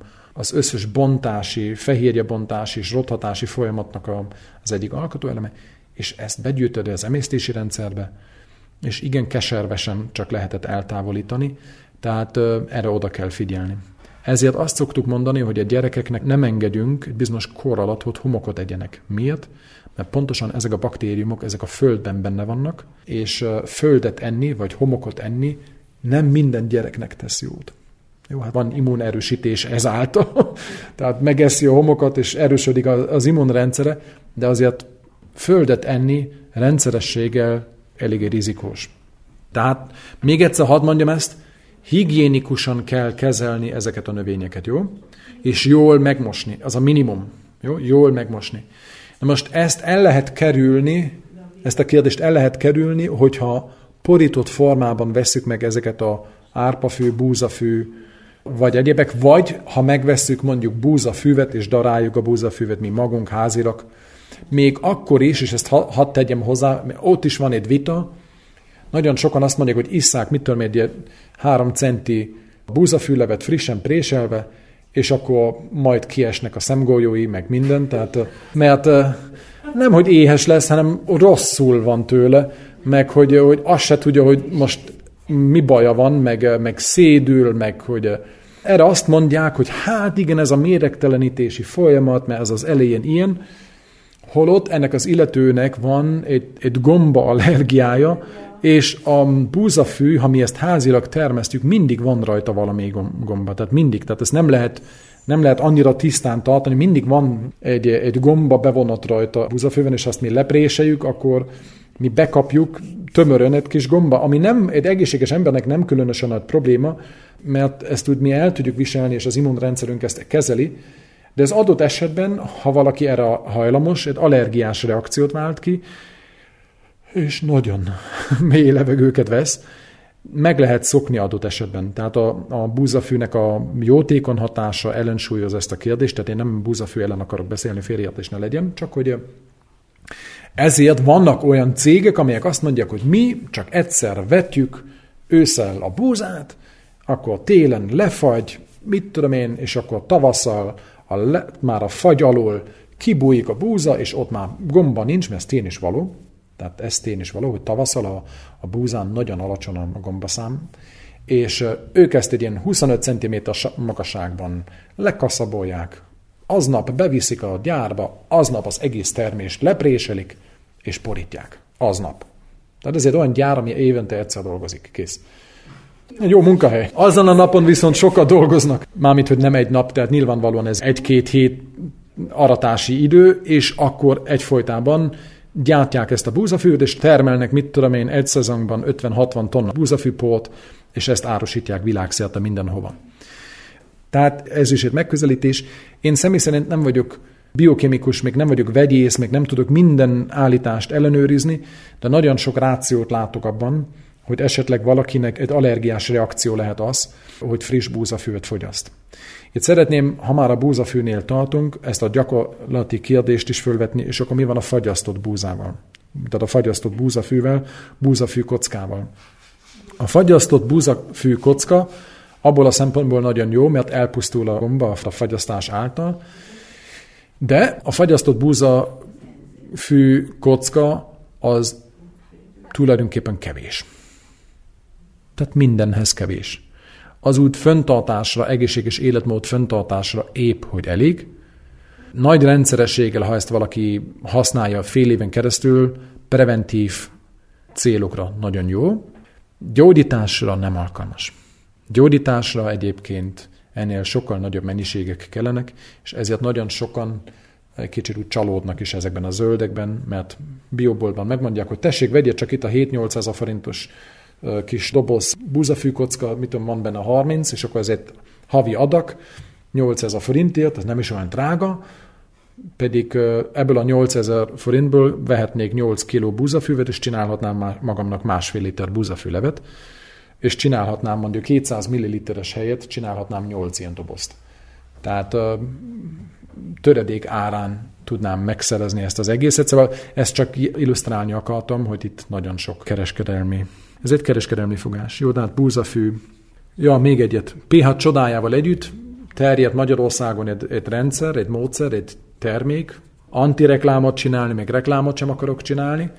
az összes bontási, fehérjebontási és rothatási folyamatnak az egyik alkotóeleme, és ezt begyűjtötte az emésztési rendszerbe, és igen keservesen csak lehetett eltávolítani, tehát erre oda kell figyelni. Ezért azt szoktuk mondani, hogy a gyerekeknek nem engedjünk egy bizonyos kor alatt, hogy homokot egyenek. Miért? Mert pontosan ezek a baktériumok, ezek a földben benne vannak, és földet enni, vagy homokot enni nem minden gyereknek tesz jót. Jó, hát van immunerősítés ezáltal, tehát megeszi a homokat, és erősödik az immunrendszere, de azért földet enni rendszerességgel eléggé rizikós. Tehát még egyszer hadd mondjam ezt, higiénikusan kell kezelni ezeket a növényeket, jó? És jól megmosni, az a minimum, jó? Jól megmosni. Na most ezt el lehet kerülni, ezt a kérdést el lehet kerülni, hogyha porított formában vesszük meg ezeket a árpafű, búzafű, vagy egyébek, vagy ha megvesszük mondjuk búzafüvet, és daráljuk a búzafüvet mi magunk házirak, még akkor is, és ezt hadd tegyem hozzá, ott is van egy vita, nagyon sokan azt mondják, hogy isszák, mit tudom, egy 3 centi búzafűlevet frissen préselve, és akkor majd kiesnek a szemgolyói, meg minden, tehát, mert nem, hogy éhes lesz, hanem rosszul van tőle, meg hogy azt se tudja, hogy most mi baja van, meg szédül, meg hogy erre azt mondják, hogy hát igen, ez a méregtelenítési folyamat, mert ez az elején ilyen, holott ennek az illetőnek van egy gomba allergiája, és a búzafű, ha mi ezt házilag termesztjük, mindig van rajta valami gomba, tehát mindig, tehát ezt nem lehet annyira tisztán tartani, mindig van egy gomba bevonat rajta a búzafűben, és azt mi lepréseljük, akkor mi bekapjuk tömörön egy kis gomba, ami nem, egy egészséges embernek nem különösen nagy probléma, mert ezt úgy mi el tudjuk viselni, és az immunrendszerünk ezt kezeli, de az adott esetben, ha valaki erre hajlamos, egy allergiás reakciót vált ki, és nagyon mély levegőket vesz, meg lehet szokni adott esetben. Tehát a búzafűnek a jótékony hatása ellensúlyoz ezt a kérdést, tehát én nem búzafű ellen akarok beszélni, félreértés ne legyen, csak hogy ezért vannak olyan cégek, amelyek azt mondják, hogy mi csak egyszer vetjük ősszel a búzát, akkor télen lefagy, mit tudom én, és akkor tavasszal már a fagy alól kibújik a búza, és ott már gomba nincs, mert ez tény is való. Tehát ez tény is való, hogy tavasszal a búzán nagyon alacsony a gombaszám, és ők ezt egy ilyen 25 cm magasságban lekaszabolják, aznap beviszik a gyárba, aznap az egész termést lepréselik, és porítják. Aznap. Tehát ez egy olyan gyár, ami évente egyszer dolgozik. Kész. Egy jó munkahely. Azon a napon viszont sokat dolgoznak. Mármint, hogy nem egy nap, tehát nyilvánvalóan ez 1-2 hét aratási idő, és akkor egyfolytában gyártják ezt a búzafűt, és termelnek, mit tudom én, egy szezonban 50-60 tonna búzafűport, és ezt árusítják világszerte mindenhova. Tehát ez is egy megközelítés. Én személy szerint nem vagyok biokémikus, még nem vagyok vegyész, még nem tudok minden állítást ellenőrizni, de nagyon sok rációt látok abban, hogy esetleg valakinek egy allergiás reakció lehet az, hogy friss búzafüvet fogyaszt. Itt szeretném, ha már a búzafűnél tartunk, ezt a gyakorlati kérdést is fölvetni, és akkor mi van a fagyasztott búzával? Tehát a fagyasztott búzafűvel, búzafű kockával. A fagyasztott búzafű kocka abból a szempontból nagyon jó, mert elpusztul a gomba a fagyasztás által, de a fagyasztott búzafű kocka az tulajdonképpen kevés. Tehát mindenhez kevés. Az úgy fenntartásra, egészséges életmód fenntartásra épp, hogy elég. Nagy rendszerességgel, ha ezt valaki használja fél éven keresztül, preventív célokra nagyon jó. Gyógyításra nem alkalmas. Gyógyításra egyébként ennél sokkal nagyobb mennyiségek kellenek, és ezért nagyon sokan egy kicsit úgy csalódnak is ezekben a zöldekben, mert bioboltban megmondják, hogy tessék, vegyél csak itt a 7-8 ezer forintos kis doboz búzafűkocka, mit tudom, van benne 30, és akkor ez egy havi adag, 8000 forintért, ez nem is olyan drága, pedig ebből a 8000 forintból vehetnék 8 kiló búzafűvet, és csinálhatnám magamnak 1,5 liter búzafűlevet, és csinálhatnám mondjuk 200 milliliteres helyet, csinálhatnám 8 ilyen dobozt. Tehát töredék árán tudnám megszerezni ezt az egészet, szóval ezt csak illusztrálni akartam, hogy itt nagyon sok kereskedelmi. Ez egy kereskedelmi fogás. Jó, tehát búzafű. Ja, még egyet. pH csodájával együtt terjed Magyarországon egy rendszer, egy módszer, egy termék. Antireklámot csinálni, még reklámot sem akarok csinálni.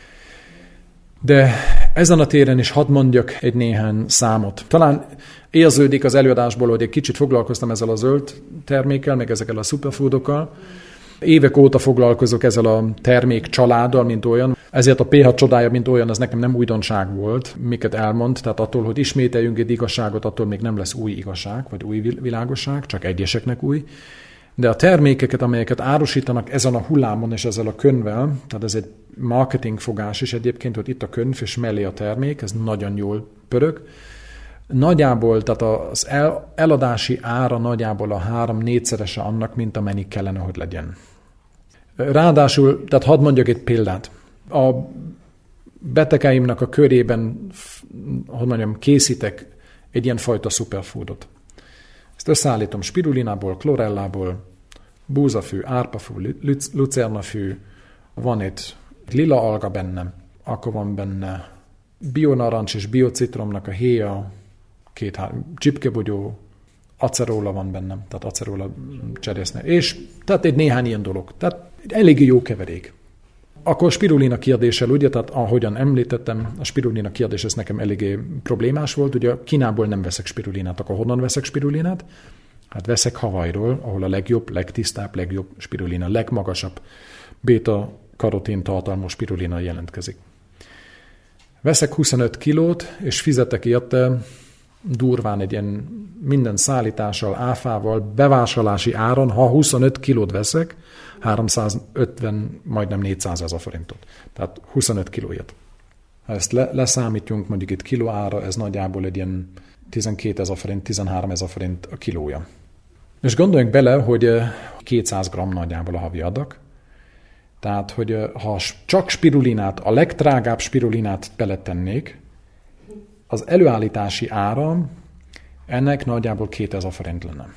De ezen a téren is hadd mondjak egy néhány számot. Talán érződik az előadásból, hogy egy kicsit foglalkoztam ezzel a zöld termékkel, meg ezekkel a superfoodokkal. Évek óta foglalkozok ezzel a termék családdal, mint olyan. Ezért a pH csodája, mint olyan, az nekem nem újdonság volt, miket elmond. Tehát attól, hogy ismételjünk egy igazságot, attól még nem lesz új igazság, vagy új világosság, csak egyeseknek új. De a termékeket, amelyeket árusítanak ezen a hullámon és ezzel a könyvvel, tehát ez egy marketing fogás is egyébként, hogy itt a könyv és mellé a termék, ez nagyon jól pörög. Nagyjából, tehát az eladási ára nagyjából a 3-4-szerese annak, mint amennyi kellene, hogy legyen. Ráadásul, tehát hadd mondjak egy példát. A betegeimnek a körében, hogy mondjam, készítek egy ilyen fajta superfoodot. Ezt összeállítom spirulinából, klorellából, búzafű, árpafű, lucernafű, van itt lila alga benne, akkor van benne bionarancs és biocitromnak a héja, 2-3 csipkebogyó, acerola van bennem, tehát acerola cseresznye, és tehát egy néhány ilyen dolog. Tehát eléggé jó keverék. Akkor spirulina kérdéssel, ugye, tehát ahogyan említettem, a spirulina kérdés ez nekem eléggé problémás volt, ugye Kínából nem veszek spirulinát, akkor honnan veszek spirulinát? Hát veszek Hawaiiról, ahol a legjobb, legtisztább, legjobb spirulina, legmagasabb beta-karotin tartalmú spirulina jelentkezik. Veszek 25 kilót, és fizetek érte durván egy ilyen minden szállítással, áfával, bevásárlási áron, ha 25 kilót veszek, 350, majdnem 400 ezer forintot. Tehát 25 kilóért. Ha ezt leszámítjunk, mondjuk itt kiló ára, ez nagyjából egy ilyen 12 ezer forint, 13 ezer forint a kilója. És gondoljunk bele, hogy 200 g nagyjából a havi adag. Tehát, hogy ha csak spirulinát, a legdrágább spirulinát beletennék, az előállítási ára ennek nagyjából 2000 forint lenne.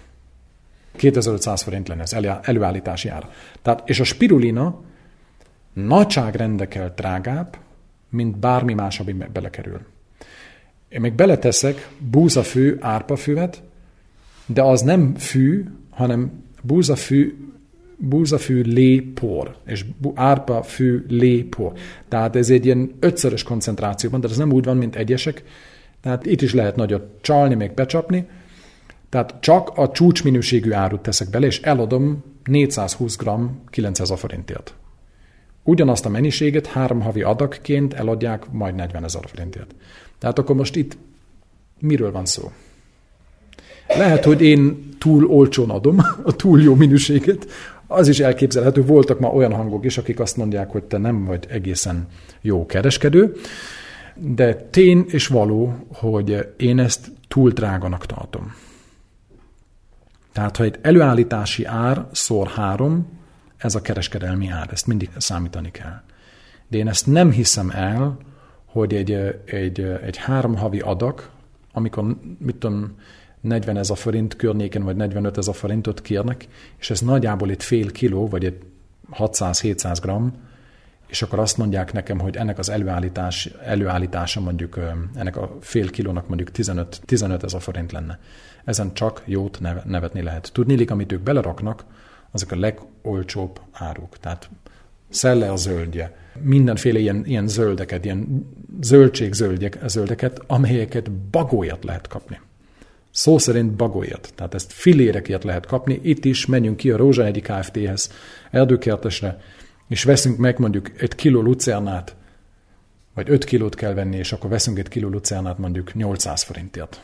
2500 forint lenne az előállítási ára. Tehát, és a spirulina nagyságrendekkel drágább, mint bármi más, ami belekerül. Én még beleteszek búzafű, árpafüvet, de az nem fű, hanem búzafű lépor, és árpafű lépor. Tehát ez egy ilyen 5-szörös koncentrációban, de ez nem úgy van, mint egyesek. Tehát itt is lehet nagyot csalni, még becsapni. Tehát csak a csúcsminőségű árut teszek bele, és eladom 420 g 9000 forintért. Ugyanazt a mennyiséget 3 havi adagként eladják majd 40 000 forintért. Tehát akkor most itt miről van szó? Lehet, hogy én túl olcsón adom a túl jó minőséget, az is elképzelhető. Voltak ma olyan hangok is, akik azt mondják, hogy te nem vagy egészen jó kereskedő, de tény és való, hogy én ezt túl dráganak tartom. Tehát, ha egy előállítási ár szor 3, ez a kereskedelmi ár, ezt mindig számítani kell. De én ezt nem hiszem el, hogy egy 3 havi adag, amikor, mit tudom, 40 000 forint környéken, vagy 45 000 forintot kérnek, és ez nagyjából egy fél kiló, vagy egy 600-700 g, és akkor azt mondják nekem, hogy ennek az előállítása mondjuk, ennek a fél kilónak mondjuk 15 000 forint lenne. Ezen csak jót nevetni lehet. Tudniillik, amit ők beleraknak, azok a legolcsóbb áruk. Tehát szelle a zöldje, mindenféle ilyen zöldeket, ilyen zöldeket, amelyeket bagólyat lehet kapni. Szó szerint bagólyat, tehát ezt filérekért lehet kapni. Itt is menjünk ki a Rózsahegyi Kft-hez, erdőkertesre, és veszünk meg mondjuk 1 kiló lucernát, vagy 5 kilót kell venni, és akkor veszünk 1 kiló lucernát mondjuk 800 forintért.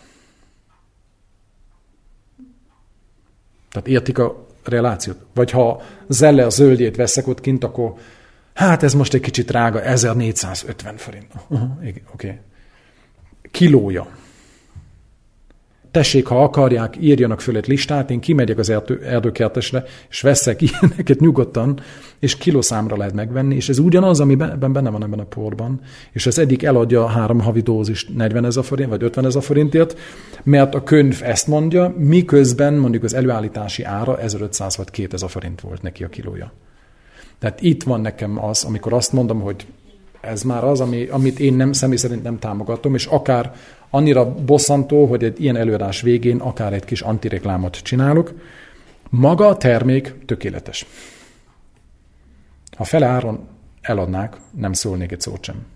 Tehát értik a relációt? Vagy ha zelle a zöldjét veszek ott kint, akkor hát ez most egy kicsit drága, 1450 forint. Oké. Kilója. Tessék, ha akarják, írjanak föl egy listát, én kimegyek az erdőkertesre, és veszek ilyeneket nyugodtan, és kilószámra lehet megvenni, és ez ugyanaz, ami benne van ebben a porban, és az egyik eladja a 3 havi dózist 40 000 forint, vagy 50 000 forintért, mert a könyv ezt mondja, miközben mondjuk az előállítási ára 1500 vagy 2000 forint volt neki a kilója. Tehát itt van nekem az, amikor azt mondom, hogy ez már az, amit én személy szerint nem támogatom, és akár annyira bosszantó, hogy egy ilyen előadás végén akár egy kis antireklámot csinálok. Maga a termék tökéletes. Ha fele áron eladnák, nem szólnék egy szót sem.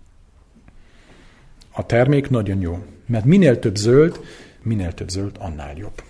A termék nagyon jó, mert minél több zöld, annál jobb.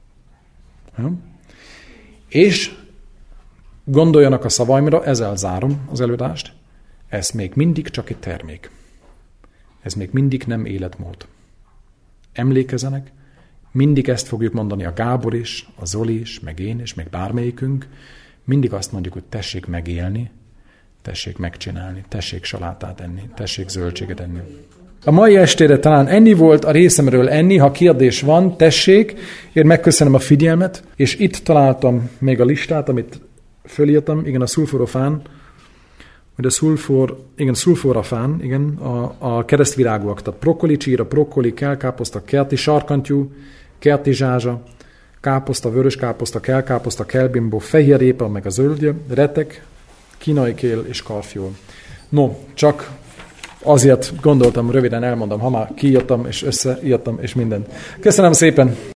És gondoljanak a szavaimra, ezzel zárom az előadást, ez még mindig csak egy termék. Ez még mindig nem életmód. Emlékezzenek, mindig ezt fogjuk mondani a Gábor is, a Zoli is, meg én is, meg bármelyikünk. Mindig azt mondjuk, hogy tessék megélni, tessék megcsinálni, tessék salátát enni, tessék zöldséget enni. A mai estére talán ennyi volt, a részemről ennyi, ha kérdés van, tessék, én megköszönöm a figyelmet, és itt találtam még a listát, amit fölírtam, igen, a szulforafán, vagy a szulforafán, igen, a keresztvirágúak, tehát brokkoli, csíra, brokkoli, kelkáposzta, kerti sarkantyú, kerti zsázsa, káposzta, vörös káposzta, kelkáposzta, kelbimbó, fehérrépa, meg a zöldje, retek, kínaikél és karfiol. No, csak azért gondoltam, röviden elmondom, ha már kiírtam és összeírtam és mindent. Köszönöm szépen!